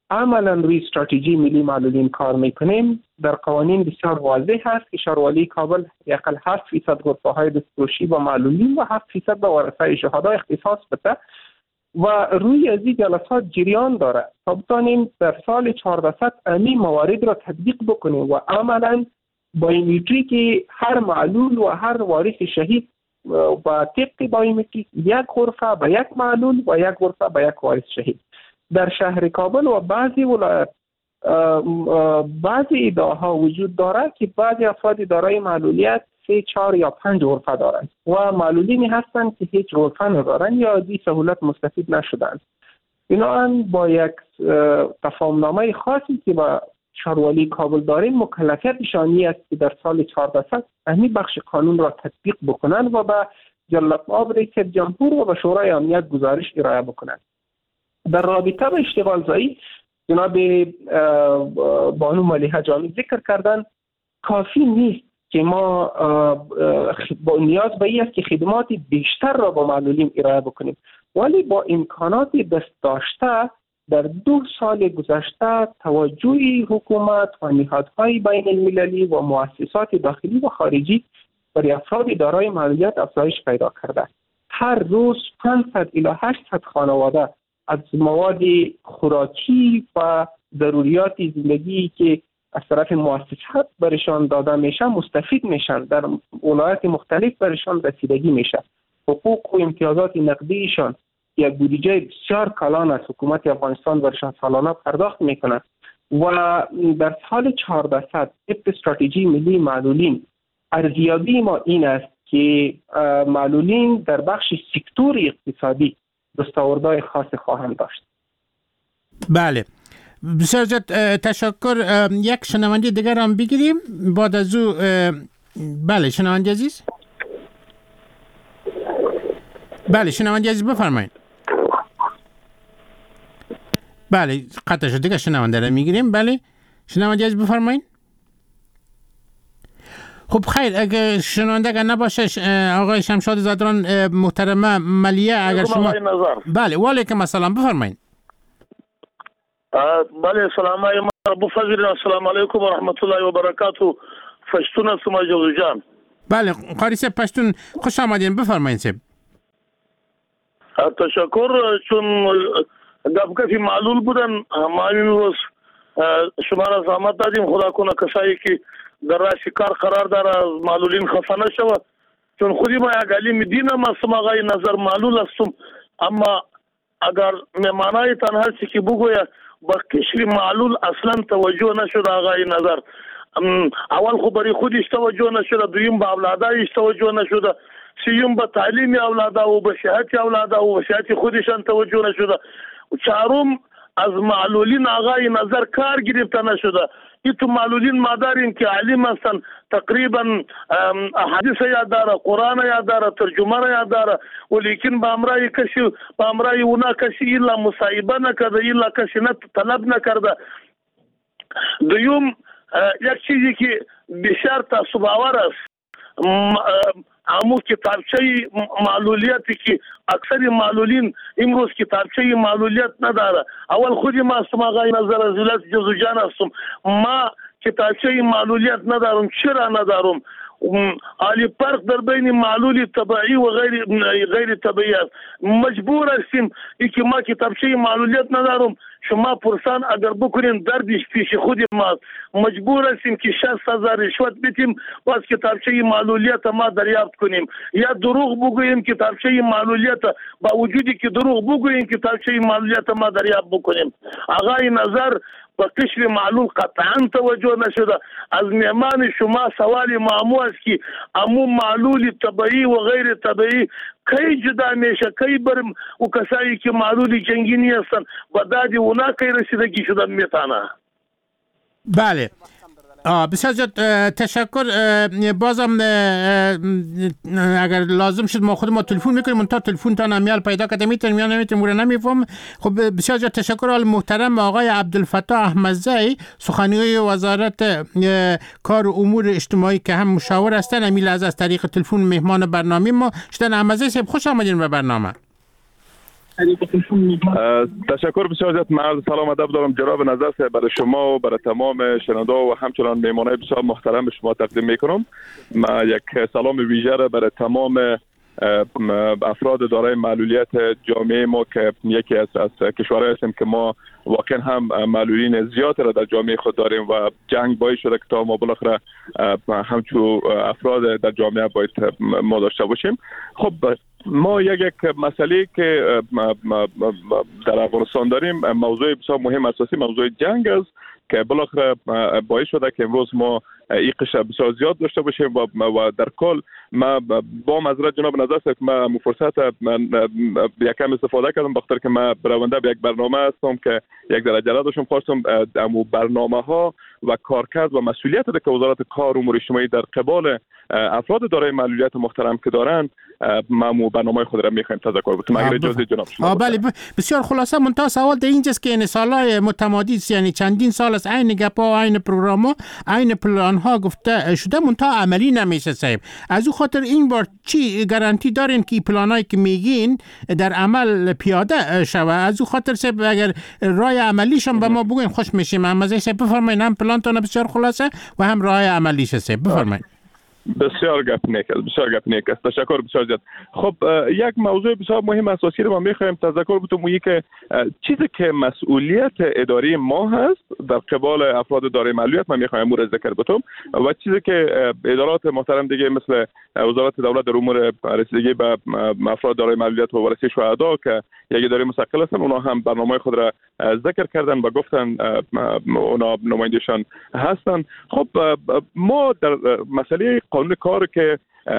عملا روی استراتژی ملی معلولین کار میکنیم. در قوانین بسیار واضح هست که شاروالی کابل یقل هفت فیصد غرفه های دستفروشی با معلولین و هفت فیصد به ورثه شهدا اختصاص بده و روی از این جلسات جریان داره تا بتانیم در سال چهاردهصد امی موارد را تطبیق بکنیم و عملا بایومتری که هر معلول و هر وارث شهید و طبق بایومتری یک غرفه به یک معلول و یک غرفه به یک وارث شهید. در شهر کابل و بعضی ولایت بعضی ادعاها وجود داره که بعضی افراد دارای معلولیت سه چهار یا پنج غرفه دارند و معلولینی هستند که هیچ غرفه ندارند یا از این سهولت مستفید نشدند. بنابراین با یک تفاهمنامه خاصی که با شاروالی کابل داریم مکلفیت شانی است که در سال چهاردهصد همین بخش قانون را تطبیق بکنند و به جلال‌آب رئیس جمهور و به شورای امنیت گزارش ارائه بکنند. در رابطه با اشتغال زایی جناب بانو ملیحه جامی ذکر کردن کافی نیست که ما با نیاز به این است که خدمات بیشتر را با معلولین ارائه بکنیم، ولی با امکانات دست داشته در دو سال گذشته توجه حکومت و نهادهای بین المللی و مؤسسات داخلی و خارجی برای افراد دارای معلولیت افزایش پیدا کرده. هر روز پانصد الی هشتصد خانواده از مواد خوراکی و ضروریات زندگی که از طرف مؤسسات برشان داده میشه مستفید میشن. در ولایات مختلف برشان رسیدگی میشه. حقوق و امتیازات نقدیشان یک بودجه بسیار کلان از حکومت افغانستان برشان سالانه پرداخت میکنه و در سال چهاردهصد طبق استراتژی ملی معلولین ارزیابی ما این است که معلولین در بخش سکتور اقتصادی دستاوردهای خاص خواهند داشت. بله، بسیار زیاد تشکر. یک شنونده دیگر هم بگیریم بعد از او. بله شنونده عزیز. بله شنونده عزیز بفرمایید. بله قطع شد دیگه، شنونده را میگیریم. بله شنونده عزیز بفرمایید. خب خیر، اگه شنونده اگر نباشه آقای شمشاد زادران محترمه ملیه اگر شما بله و علیکم السلام بفرمایید. بله سلام علیکم ابو فضل، السلام علیکم و رحمت الله و برکاته. پشتون هستم جوزو جان. بله قاری صاحب پشتون خوش آمدین، بفرمایید صاحب. تشکر. چون گفگفی معلول بودن ما امروز شما را زحمت دادیم، خدا کنه کسایی که در راه کار قرار داره از معلولین خفه نشوه، چون خودی ما یک علیم دینم هستم آقای نظر معلول هستم، اما اگر مهمانای تن هستی که بگویه با کشور معلول اصلا توجه نشده آقای نظر. اول خو برای خودش توجه نشده، دویم به اولادایش توجه نشده، سیوم به تعلیم اولادا و به صحت اولادا و به صحت خودشان توجه نشده، چهارم از معلولین آقای نظر کار گرفته نشده. این تو معلولین ما داریم که علیم هستن، تقریبا احادیث یاد داره، قرآن یاد داره، ترجمه یاد داره، ولیکن به امرای کسی به امرای اونا کسی الا مصاحبه نکرده، الا کسی نه طلب نکرده. دوم یک چیزی که بسیار تعصب آور است، امو کتابچه معلولیتی که اکثر معلولین امروز کتابچه معلولیت نداره. اول خودی ما هستم آقای نظر از ولایت جوزو جان هستم، ما کتابچه معلولیت ندارم. چرا ندارم؟ عالی فرق در بین معلول طبیعی و غیر غیر طبیعی است. مجبور هستیم ای که ما کتابچه معلولیت ندارم، شما پرسان اگر بکنین دردش پیش خود ما، مجبور هستیم که شصت هزار رشوت بدیم باز کتابچه معلولیت ما دریافت کنیم، یا دروغ بگوییم کتابچه معلولیت، با وجودی که دروغ بگوییم کتابچه معلولیت ما دریافت بکنیم. آقای نظر با کشف معلول قطعا توجه نشده. از مهمان شما سوال معمو است که امو معلول طبیعی و غیر طبیعی کی جدا میشه، کی برم و کسایی که معلول جنگینی هستن با دادی اونا کی رسیدگی شدن میتانه. بله بسیار زیاد تشکر. بازم اگر لازم شد ما خود ما تلفن میکنیم، اون تا تلفن تا نمیال پیدا کرده میتونیم یا نمیتونیم مورد نمیفهم. خب بسیار زیاد تشکر آل محترم آقای عبدالفتاح احمدزی، سخنگوی وزارت کار و امور اجتماعی که هم مشاور هستن، امیل از از طریق تلفن مهمان برنامه ما شدن. احمدزی صاحب خوش آمدین به برنامه. تشکر بسیار زیاد. من عرض سلام ادب دارم جناب نظر صاحب برای شما و برای تمام شنونده و همچنان مهمانای بسیار محترم شما تقدیم میکنم. من یک سلام ویژه را برای تمام افراد دارای معلولیت جامعه ما که یکی از از کشورهای هستیم که ما واقعا هم معلولین زیاد را در جامعه خود داریم و جنگ باعث شده که تا ما بالاخره همچون افراد در جامعه باید ما داشته باشیم. خب ما یک یک مسئله که در افغانستان داریم، موضوع بسیار مهم اساسی موضوع جنگ است که بالاخره باعث شده که امروز ما این قشر بسیار زیاد داشته باشیم و, و در کل ما با معذرت جناب نظر صاحب ما فرصت یکم استفاده کردم بخاطر که ما برونده به یک برنامه هستم که یک درجه داشتم خواستم امو برنامه ها و کارکرد و مسئولیت که وزارت کار و امور اجتماعی در قبال افراد دارای معلولیت محترم که دارند ما مو برنامه خود را می‌خوایم تذکر بدیم اگر اجازه جناب شما. بله بسیار خلاصه منتها سوال در اینجاست که این سالهای متمادی یعنی چندین سال است عین گپا عین پروگرام عین پلان ها گفته شده منتها عملی نمیشه صاحب. از او خاطر این بار چی گارانتی دارین که پلانایی که میگین در عمل پیاده شوه؟ از او خاطر صاحب اگر راه عملیش هم به ما بگین خوش میشیم. هم از صاحب بفرمایید هم پلانتون بسیار خلاصه و هم راه عملیش صاحب بفرمایید. بسیار گپ نیک است بسیار گپ نیک است تشکر بسیار زیاد. خب یک موضوع بسیار مهم اساسی رو ما می‌خوایم تذکر بدیم مویی که چیزی که مسئولیت اداری ما هست در قبال افراد دارای معلولیت ما می‌خوایم امور ذکر بدم و چیزی که ادارات محترم دیگه مثل وزارت دولت در امور رسیدگی به افراد دارای معلولیت و ورثه شهدا که یک اداره مستقل هستن اونا هم برنامه خود را ذکر کردن و گفتن اونا نمایندگان هستن. خب ما در مسئله قانون کار که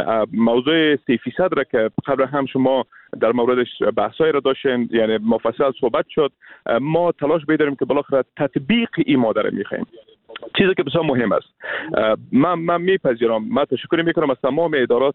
موضوع سی فیصد را که قبل هم شما در موردش بحثایی را داشتین یعنی مفصل صحبت شد، ما تلاش بیداریم که بالاخره تطبیق این ماده را میخوایم، چیزی که بسیار مهم است. من من میپذیرم من تشکر میکنم از تمام ادارات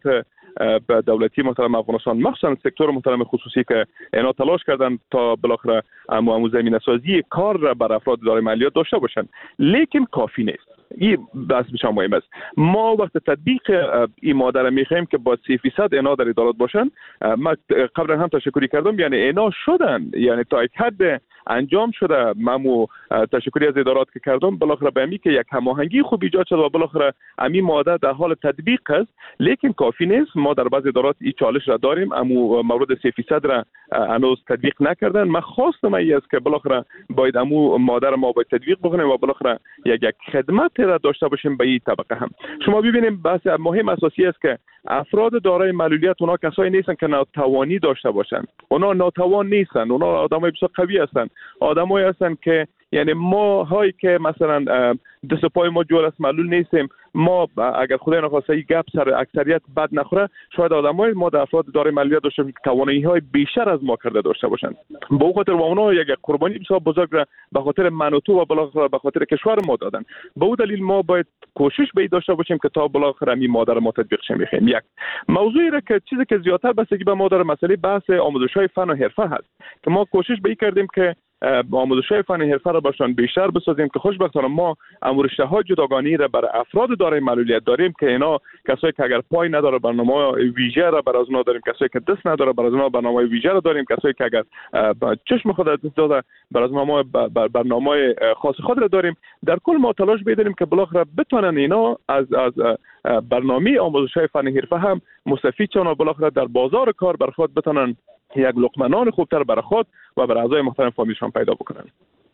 دولتی محترم افغانستان مخصوصا سکتور محترم خصوصی که اینا تلاش کردن تا بالاخره امو زمینه سازی کار را بر افراد دارای معلولیت داشته باشند، لیکن کافی نیست. این بس بسیار مهم است. ما وقت تطبیق این ماده را میخوایم که با سی فیصد اینا در ادارات باشن. ما قبلا هم تشکری کردم یعنی اینا شدن یعنی تا یک حد انجام شده. ممو تشکری از ادارات که کردم بالاخره به امی که یک هماهنگی خوب ایجاد شد و بالاخره امی ماده در حال تطبیق است، لیکن کافی نیست. ما در بعض ادارات این چالش را داریم، امو مورد سی فیصد را هنوز تطبیق نکردن. من خواستم ای است که بالاخره باید امو ماده را ما باید تطبیق بکنیم و بالاخره یک یک خدمت را داشته باشیم به این طبقه هم. شما ببینیم بحث مهم اساسی است که افراد دارای معلولیت اونا کسایی نیستن که ناتوانی داشته باشن، اونا ناتوان نیستن، اونا آدمای بسیار قوی هستن، آدمایی هستن که یعنی ما هایی که مثلا دست پای ما جور است معلول نیستیم، ما اگر خدای نخواسته این گپ سر اکثریت بد نخوره شاید آدمای ما در افراد دارای معلولیت داشته که توانایی های بیشتر از ما کرده داشته باشند. به اون خاطر اونا یک قربانی بسیار بزرگ را به خاطر من و تو و بالاخره به خاطر کشور ما دادن. به اون دلیل ما باید کوشش به داشته باشیم که تا بالاخره این ماده ما تطبیق شه. میخوایم یک موضوعی را که چیزی که زیادتر بستگی به ما داره مسئله بحث آموزش های فن و حرفه هست که ما کوشش به کردیم که آموزش های فن حرفه را باشن بیشتر بسازیم که خوشبختانه ما امورشته های جداگانه را برای افراد دارای معلولیت داریم که اینا کسایی که اگر پای نداره برنامه ویژه را برای اونا داریم، کسایی که دست نداره برای اونا برنامه ویژه را داریم، کسایی که اگر چشم خود دست داده برای اونا برنامه خاص خود را داریم. در کل ما تلاش بیداریم که بالاخره بتونن اینا از از برنامه آموزش های فن حرفه هم مستفید شون و بالاخره در بازار کار بر خود بتونن یک لقمه نان خوبتر برای خود و برای اعضای محترم فامیلشان پیدا بکنن.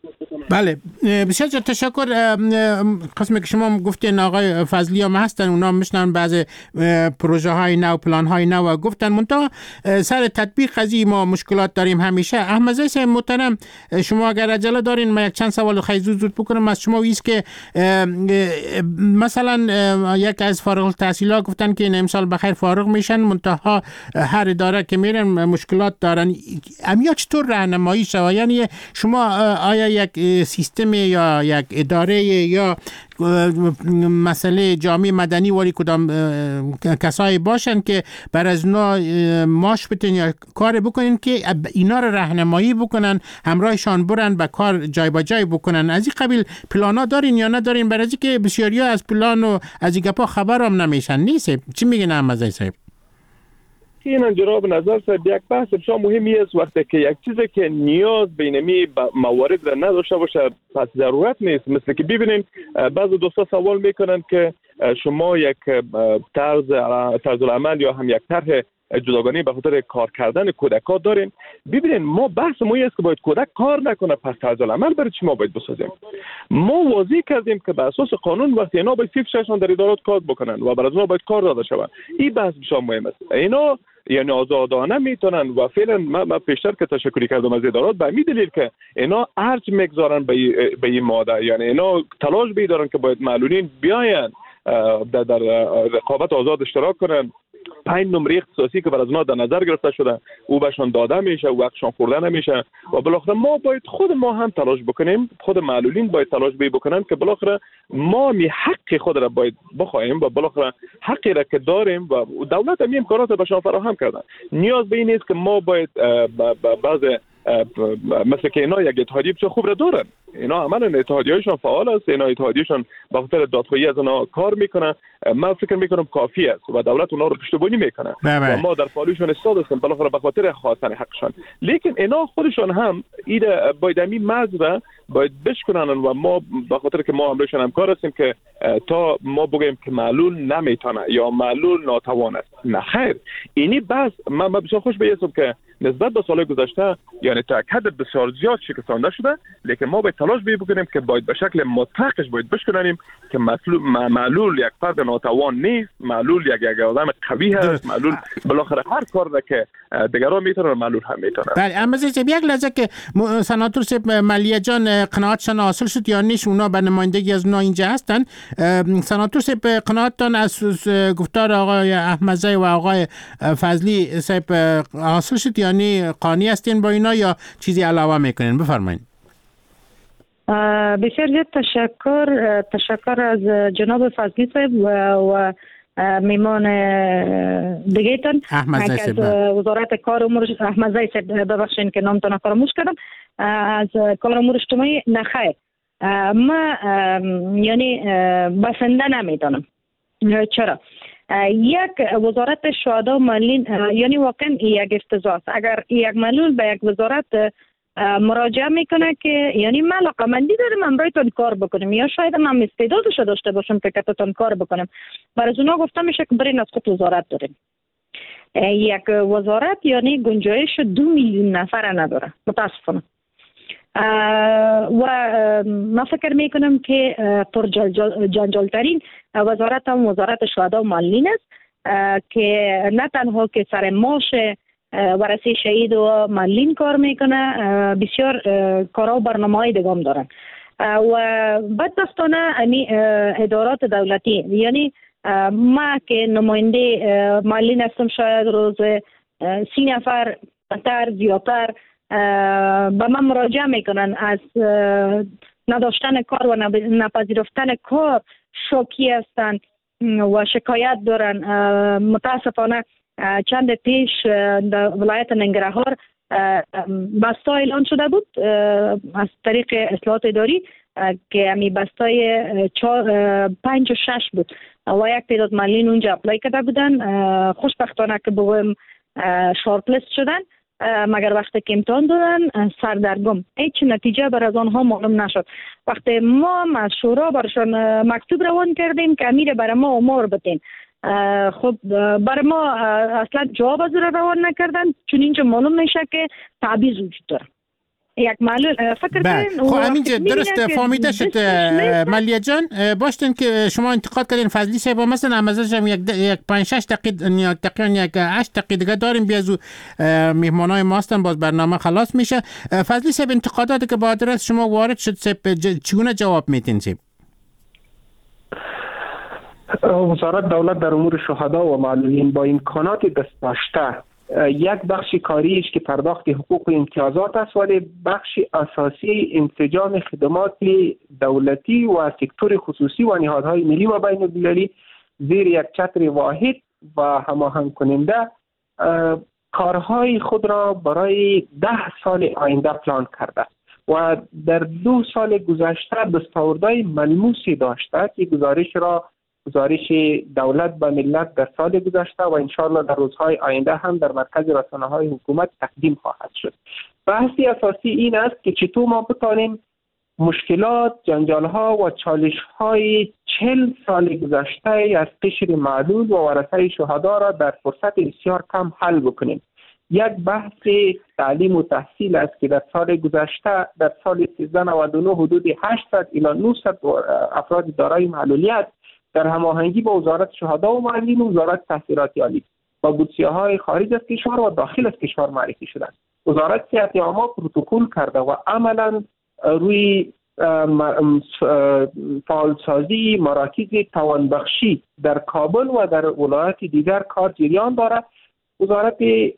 بله بسیار تشکر. قسمی که شما گفتین آقای فضلی هم هستن اونا میشنن بعض پروژه های نو پلان های نو گفتن منتها سر تطبیق قضیه ما مشکلات داریم همیشه. احمد زی محترم شما اگر عجله دارین ما یک چند سوال خیلی زود زود بکنم از شما ایست که مثلا یک از فارغ التحصیلا گفتن که این امسال بخیر فارغ میشن منتها هر اداره که میرن مشکلات دارن. امیا چطور راهنمایی شود؟ یعنی شما آیا یک سیستم یا یک اداره یا مسئله جامعه مدنی ولی کدام کسایی باشن که بر از اونا ماش بتین یا کار بکنین که اینا رو راهنمایی بکنن همراهشان برن به کار جای با جای بکنن؟ از این قبیل پلانا دارین یا ندارین؟ برای که بسیاری از پلان و از این گپا خبر هم نمیشن نیست. چی میگن احمد زی صاحب؟ یقینا جناب نظر صاحب یک بحث بسیار مهمی است. وقتی که یک چیزی که نیاز به اینمی موارد را نداشته باشه پس ضرورت نیست. مثل که ببینین بعضی دوستا سوال میکنن که شما یک طرز طرز العمل یا هم یک طرح جداگانه به خاطر کار کردن کودک‌ها داریم. ببینین ما بحث ما است که باید کودک کار نکنه، پس طرز العمل برای چی ما باید بسازیم؟ ما واضح کردیم که به اساس قانون وقتی اینا باید صفر شش در ادارات کار بکنن و برای اونا باید کار داده شود. این بحث بسیار مهم است. اینا یعنی آزادانه میتونن و فعلا ما پیشتر که تشکری کردم از ادارات به همین دلیل که اینا ارج میگذارن به به این ماده، یعنی اینا تلاش بیدارن که باید معلولین بیاین در, در رقابت آزاد اشتراک کنن. پنج نمره اختصاصی که بر از اونا در نظر گرفته شده او بهشون داده میشه، وقتشون خورده نمیشه و بالاخره ما باید خود ما هم تلاش بکنیم، خود معلولین باید تلاش بکنن که بالاخره ما می حق خود را باید بخوایم و بالاخره حقی را که داریم و دولت هم امکانات بهشون فراهم کردن. نیاز به این نیست که ما باید بعض مثل که اینا یک اتحادیه بسیار خوب را دارن، اینا عملا اتحادیه‌هاشون فعال است، اینا اتحادیه‌شون به خاطر دادخواهی از اونا کار میکنه. من فکر میکنم کافی است و دولت اونا رو پشتیبانی میکنه و ما در پالیشون استاد هستیم بالاخره به خاطر خواستن حقشون. لیکن اینا خودشون هم ایده باید همین مرز را باید بشکنن و ما به خاطر که ما همراهشون همکار هستیم که تا ما بگیم که معلول نمیتونه یا معلول ناتوان است. نه خیر، اینی بس من بسیار خوش بیستم که نسبت به سال گذشته یعنی تا حد بسیار زیاد شکستانده شده، لیکن ما باید تلاش بکنیم که باید به شکل مطلقش باید بشکنیم که معلول یک فرد ناتوان نیست، معلول یک یک آدم قوی هست، معلول بالاخره هر کار را که دیگران میتونن معلول هم میتونن. بله، اما یک لحظه که سناتور صاحب ملیه جان قناعتشان حاصل شد یا نیست، اونا به نمایندگی از اونا اینجا هستن. سناتور صاحب قناعتتان از گفتار آقای احمدزی و آقای فضلی صاحب حاصل شد یعنی قانی هستین با اینا یا چیزی علاوه میکنین؟ بفرمایید. بسیار زیاد تشکر تشکر از جناب فضلی صاحب و, و میمان دیگه تان که از وزارت کار امور احمدزی صاحب، ببخشید که نامتان فراموش کردم، از کار امور اجتماعی. نخیر، ما یعنی بسنده نمیتونم. چرا؟ یک وزارت شهدا و معلولین یعنی واقعا یک افتضاح است. اگر یک معلول به یک وزارت مراجعه میکنه که یعنی من علاقه‌مندی دارم من برایتون کار بکنم یا شاید من استعدادش داشته باشم که کتاتون کار بکنم، برای اونا گفته میشه که برین از خود وزارت داریم. یک وزارت یعنی گنجایش دو میلیون نفر نداره متاسفانه. و من فکر میکنم که پر جنجالترین وزارت هم وزارت شهدا و معلولین است که نه تنها که سر معاش ورثه شهید و معلولین کار میکنه، بسیار کارا و برنامه‌های دیگه هم دارن و بدبختانه امی ادارات دولتی یعنی ما که نماینده معلولین هستم شاید روز سی نفر تر زیادتر به من مراجعه میکنن از نداشتن کار و نپذیرفتن کار شوکی هستن و شکایت دارن. متاسفانه چند پیش در ولایت ننگرهار بسته اعلان شده بود از طریق اصلاحات اداری که امی بستای پنج و شش بود و یک تعداد معلولین اونجا اپلای کرده بودن. خوشبختانه که بگویم شارت لیست شدن، مگر وقتی که امتحان دادن سردرگم هیچ نتیجه بر از آنها معلوم نشد. وقتی ما از شورا برشان مکتوب روان کردیم که امیر برای ما امور بتین، خب برای ما اصلا جواب از رو روان نکردن، چون اینجا معلوم میشه که تعویض وجود داره. یک معلول فکر کنین خب همینجا درست فهمیده شد ملیه جان. باشتین که شما انتقاد کردین فضلی صاحب مثلا امازش هم یک یک پنج شش دقیقه یا تقریبا یک هشت دقیقه دیگه داریم بیازو مهمانای ما هستن باز برنامه خلاص میشه. فضلی صاحب انتقاداتی که با آدرس شما وارد شد صاحب چگونه جواب میدین صاحب؟ وزارت دولت در امور شهدا و معلولین با امکانات دستباشته یک بخش کاریش که پرداخت حقوق و امتیازات است، ولی بخش اساسی انسجام خدمات دولتی و سکتور خصوصی و نهادهای ملی و بین المللی زیر یک چتر واحد و هماهنگ کننده کارهای خود را برای ده سال آینده پلان کرده و در دو سال گذشته دستاوردهای ملموسی داشته که گزارش را گزارش دولت به ملت در سال گذشته و انشاءالله در روزهای آینده هم در مرکز رسانه‌های حکومت تقدیم خواهد شد. بحثی اساسی این است که چطور ما بتوانیم مشکلات، جنجال‌ها و چالش‌های چهل سال گذشته از قشر معلول و ورثه شهدا را در فرصت بسیار کم حل بکنیم. یک بحث تعلیم و تحصیل است که در سال گذشته در سال سیزده نود و نه حدود هشتصد الی نهصد افراد دارای معلولیت در هماهنگی با وزارت شهدا و معلولین و وزارت تحصیلات عالی با بودجه‌های خارج از کشور و داخل از کشور معرفی شدند. وزارت صحت عامه پروتکل کرده و عملاً روی فعالسازی مراکز توانبخشی در کابل و در ولایات دیگر کار جریان دارد. وزارت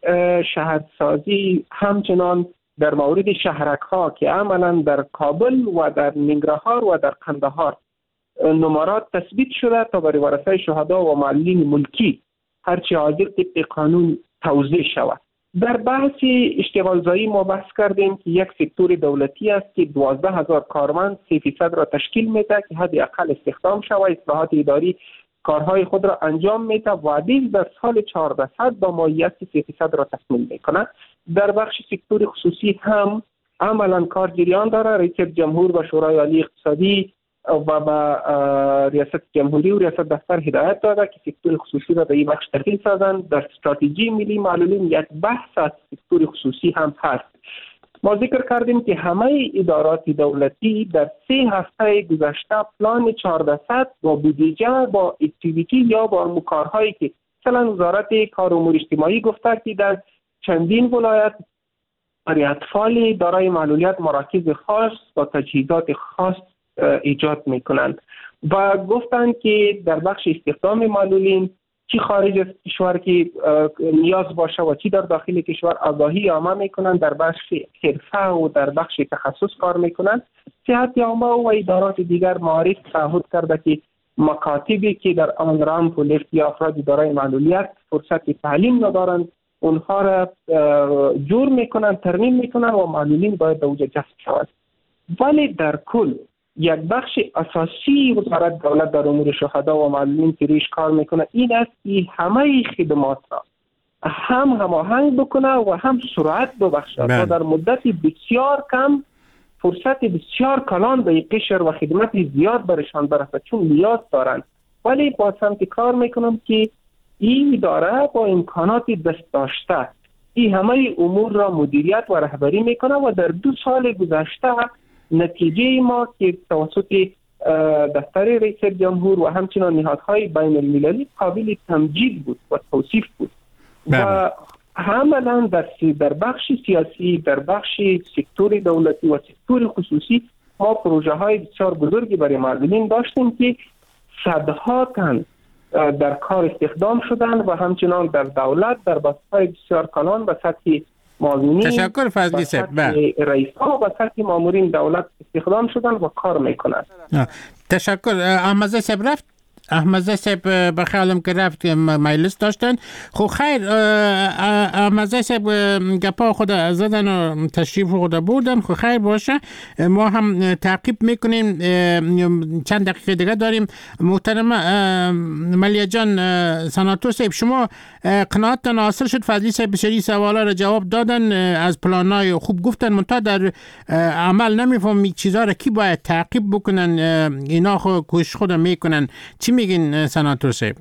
شهرسازی همچنان در مورد شهرک‌ها که عملاً در کابل و در ننگرهار و در قندهار نمرات تثبیت شده تا برای ورثه شهدا و معلولین ملکی هرچی عاجل طبق قانون توزیع شود. در بحث اشتغالزایی ما بحث کردیم که یک سکتور دولتی است که دوازده هزار کارمند سه فیصد را تشکیل میده که حد اقل استخدام شود، اصلاحات اداری کارهای خود را انجام میده و عدیز در سال چهارصد با ماهیت سه فیصد را تکمیل میکنه. در بخش سکتور خصوصی هم عملا کار جریان داره. رئیس جمهور و شورای عالی اقتصادی و با ریاست جمهوری و ریاست دفتر هدایت داده که سکتور خصوصی را به این بخش ترتیب سازند. در استراتژی ملی معلولین یک بحث از سکتور خصوصی هم هست. ما ذکر کردیم که همه ادارات دولتی در سه هفته گذشته پلان چهارصد با بودجه با اکتیویتی یا با کارهایی که مثلا وزارت کار و امور اجتماعی گفته که در چندین ولایت برای اطفال دارای معلولیت مراکز خاص با تجهیزات خاص ایجاد میکنند و گفتند که در بخش استخدام معلولین چی خارج از کشور که نیاز باشه و چی در داخل کشور آگاهی عامه میکنند، در بخش حرفه و در بخش تخصص کار میکنند. صحت عامه و ادارات دیگر معارف تعهد کرده که مکاتبی که در آن رامپ و لفت یا افراد دارای معلولیت فرصت تعلیم ندارند اونها را جور میکنند، ترمیم میکنند و معلولین باید به اوجه جذب شود. ولی در کل یک بخش اساسی وزارت دولت در امور شهدا و معلولین که ریش کار میکنه این است که همه خدمات را هم هماهنگ بکنه و هم سرعت ببخشه تا در مدت بسیار کم فرصت بسیار کلان به قشر و خدمت زیاد برشان برسه، چون نیاز دارند. ولی باز هم که کار میکنم که این اداره با امکانات دست داشته این همه امور را مدیریت و رهبری میکنه و در دو سال گذشته نتیجه ما که توسط دفتر رئیس جمهور و همچنان نهادهای بین المللی قابل تمجید بود و توصیف بود و عملا در در بخش سیاسی، در بخش سکتور دولتی و سکتور خصوصی ما پروژه های بسیار بزرگی برای معلولین داشتیم که صدها تن در کار استخدام شدن و همچنان در دولت در بسته‌های بسیار کلان و سطح معلولین تشکر فضلی صاحب رئیس ها و سطح مامورین دولت استخدام شدن و کار میکنند. تشکر. احمد صاحب رفت احمد صاحب به خیالم که رفت مجلس داشتن. خب خیر، احمد صاحب گپا خود زدن و تشریف خود بردن. خب خیر باشه، ما هم تعقیب میکنیم. چند دقیقه دیگه داریم. محترم ملیه جان، سناتور صاحب، شما قناعتتان حاصل شد؟ فضلی صاحب بسیاری سوالا را جواب دادن، از پلانای خوب گفتن، منتها در عمل نمیفهمیم چیزا را کی باید تعقیب بکنن. اینا خود کوشش خود میکنن. چی میگین سناتور صاحب؟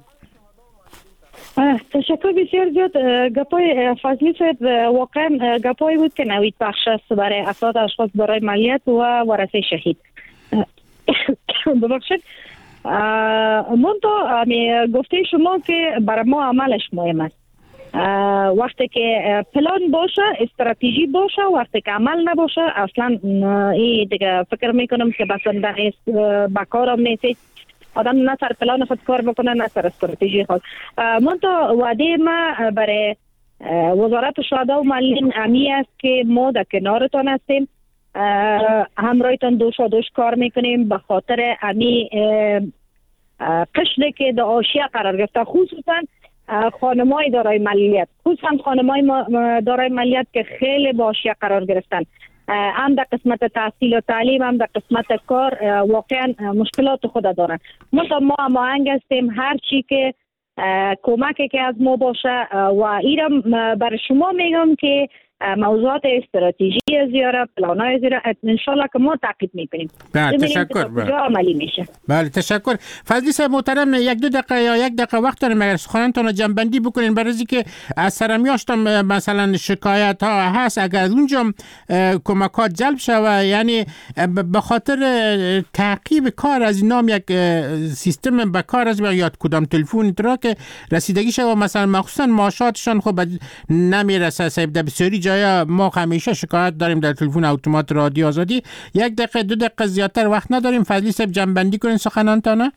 تشکر بسیار زیاد. گپای فضلی صاحب واقعا گپایی بود که نوید بخش است برای افراد اشخاص دارای معلولیت و ورثه شهید. ببخشید، منتها گفته شما که برای ما عملش مهم است. وقتی که پلان باشه، استراتژی باشه، وقتی که عمل نباشه اصلا این دیگه فکر میکنم که بسنده نیست، بکارم نیست. آدم نه سر پلان خود کار بکنه نه سر استراتژی خود. منتها وعده ما برای وزارت شهدا و معلولین امی است که ما در کنارتان هستیم، همراهتان دوش و دوش کار میکنیم به خاطر امی قشری که در حاشیه قرار گرفته، خصوصا خانمای دارای معلولیت، خصوصا خانمای دارای معلولیت که خیلی با حاشیه قرار گرفتن. هم در قسمت تحصیل و تعلیم هم در قسمت کار واقعا مشکلات خود دارن. منتها ما هماهنگ هستیم هر چی که کمکی که از ما باشه و ایرم برای شما میگم که موضوعات استراتژی زیاره پلان‌های زیاره انشالله که ما تعقیب میکنیم. بله تشکر. بله عملی میشه. بله تشکر. فضلی صاحب محترم یک دو دقیقه یا یک دقیقه وقت داریم اگر سخنانتون جنبندی بکنین برای اینکه از سرمیاشتم مثلا شکایت ها هست اگر اونجا کمکات جلب شوه یعنی به خاطر تعقیب کار از نام یک سیستم به کار از یاد کدام تلفن را که رسیدگی شوه مثلا مخصوصا معاشاتشان خب نمیرسه صاحب در بسیاری جای ما همیشه شکایت داریم در تلفن اتومات رادیو آزادی. یک دقیقه دو دقیقه زیادتر وقت نداریم. فضلی صاحب جنبندی کنین سخنانتانه.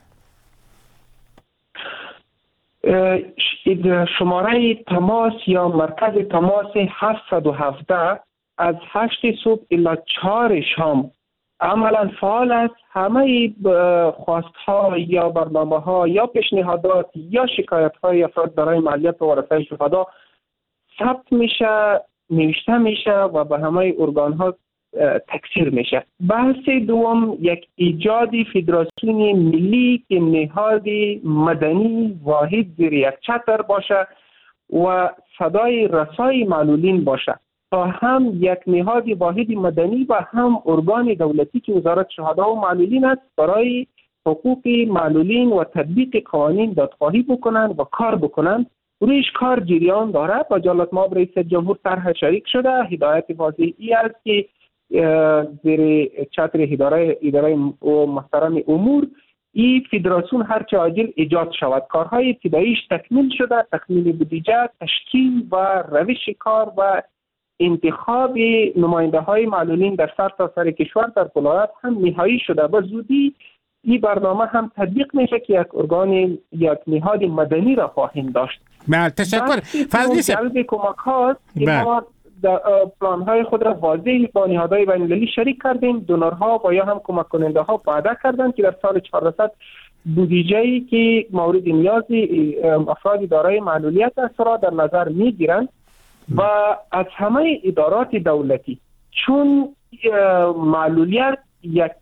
شماره تماس یا مرکز تماس هفتصد و هفده از هشت صبح الی چهار شام عملا فعال است. همه خواستها یا برنامه ها یا پیشنهادات یا شکایت های افراد برای مالیات و ورثه شهدا ثبت میشه، نوشته میشه و به همه ارگان ها تکثیر میشه. بحث دوم یک ایجادی فدراسیون ملی که نهادی مدنی واحد زیر یک چتر باشه و صدای رسای معلولین باشه تا هم یک نهادی واحد مدنی و هم ارگان دولتی که وزارت شهدا و معلولین است برای حقوق معلولین و تطبیق قوانین دادخواهی بکنن و کار بکنن. رویش کار جریان داره. با جلالت مآب رئیس جمهور طرح شریک شده. هدایت واضحی است که زیر چتر اداره اداره محترم امور این فدراسیون هر چه عاجل ایجاد شود. کارهای ابتداییش تکمیل شده. تکمیل بودجه، تشکیل و روش کار و انتخاب نماینده های معلولین در سرتاسر سر کشور در ولایات هم نهایی شده. با زودی این برنامه هم تطبیق میشه که یک ارگان یک نهاد مدنی را خواهیم داشت. بله تشکر. فضلی صاحب جلب کمک هاست که ما پلان های خود را واضح با نهادهای بین المللی شریک کردیم. دونرها و یا هم کمک کننده ها وعده کردند که در سال چهارصد بودجه‌ای که مورد نیاز افراد دارای معلولیت است را در نظر میگیرند و از همه ادارات دولتی چون معلولیت یک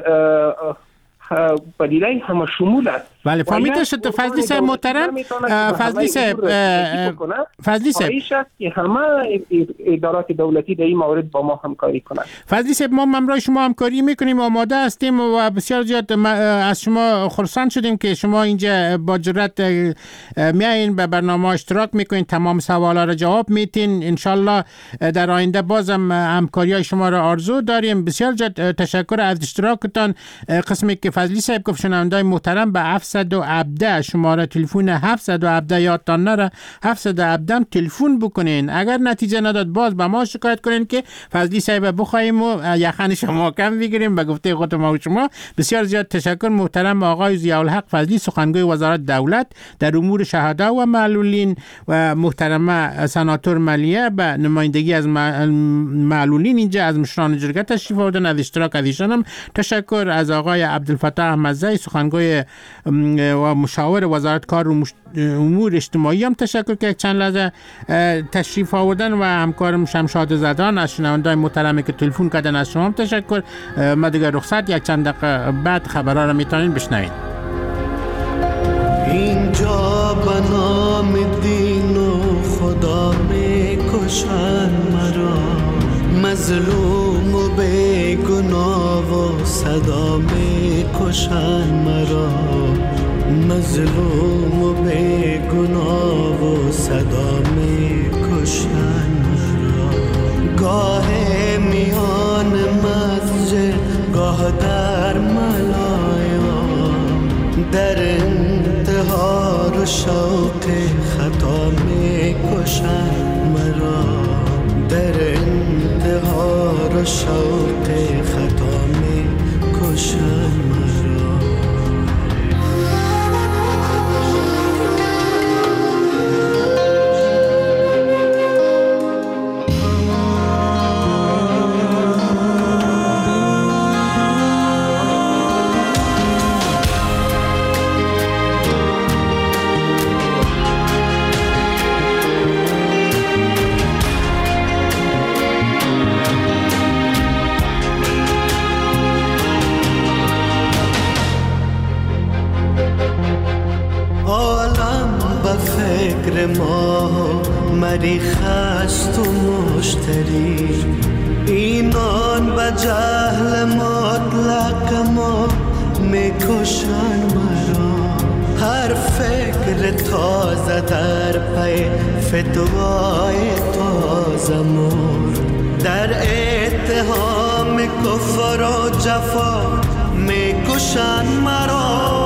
پدیده همه شمول است. بله فهمیده شد. فضلی صاحب محترم فضلی صاحب فضلی صاحب است که همه ادارات دولتی در این مورد با ما همکاری کنند. فضلی صاحب ما همراه شما همکاری میکنیم، آماده هستیم و بسیار زیاد از شما خرسند شدیم که شما اینجا با جرأت میایین به برنامه اشتراک میکنین، تمام سوالا را جواب میتین. انشالله در آینده بازم همکاری شما را آرزو داریم. بسیار زیاد تشکر از اشتراکتان. قسمی که فضلی صاحب گفت شنوندای محترم به هفتصد و هفده شماره تلفن هفتصد و هفده یادتان نره هفتصد و هفده تلفن بکنین. اگر نتیجه نداد باز به ما شکایت کنین که فضلی صاحب بخوایم و یخن شما کم بگیریم به گفته خود ما و شما. بسیار زیاد تشکر محترم آقای ضیاءالحق فضلی سخنگوی وزارت دولت در امور شهدا و معلولین و محترمه سناتور ملیه به نمایندگی از معلولین اینجا از مشران جرگه تشریف آوردن. از اشتراک از ایشانم تشکر. از آقای عبدالفتاح احمدزی سخنگوی و مشاور وزارت کار و امور اجتماعی هم تشکر که چند لحظه تشریف آوردن و همکارم شمشاد زدان. از شنوندای محترمی که تلفن کردن از شما هم تشکر. ما دیگه رخصت یک چند دقیقه بعد خبرها را میتونین بشنوین. اینجا به نام دین و خدا میکشن مرا، مظلوم و بیگناه و صدا میکشن مرا، مظلوم و بیگناه و صدا میکشن مرا. گاه میان مسجد گاه در ملایا، در انتحار و شوق خطا میکشن مرا، در انتحار و شوق خطا میکشن مرا. ماه مریخ است و مشتری، اینان به جهل مطلق ما میکشن مرا. هر فکر تازه در پی فتوای تازه مرد، در اتهام کفر و جفا میکشن مرا.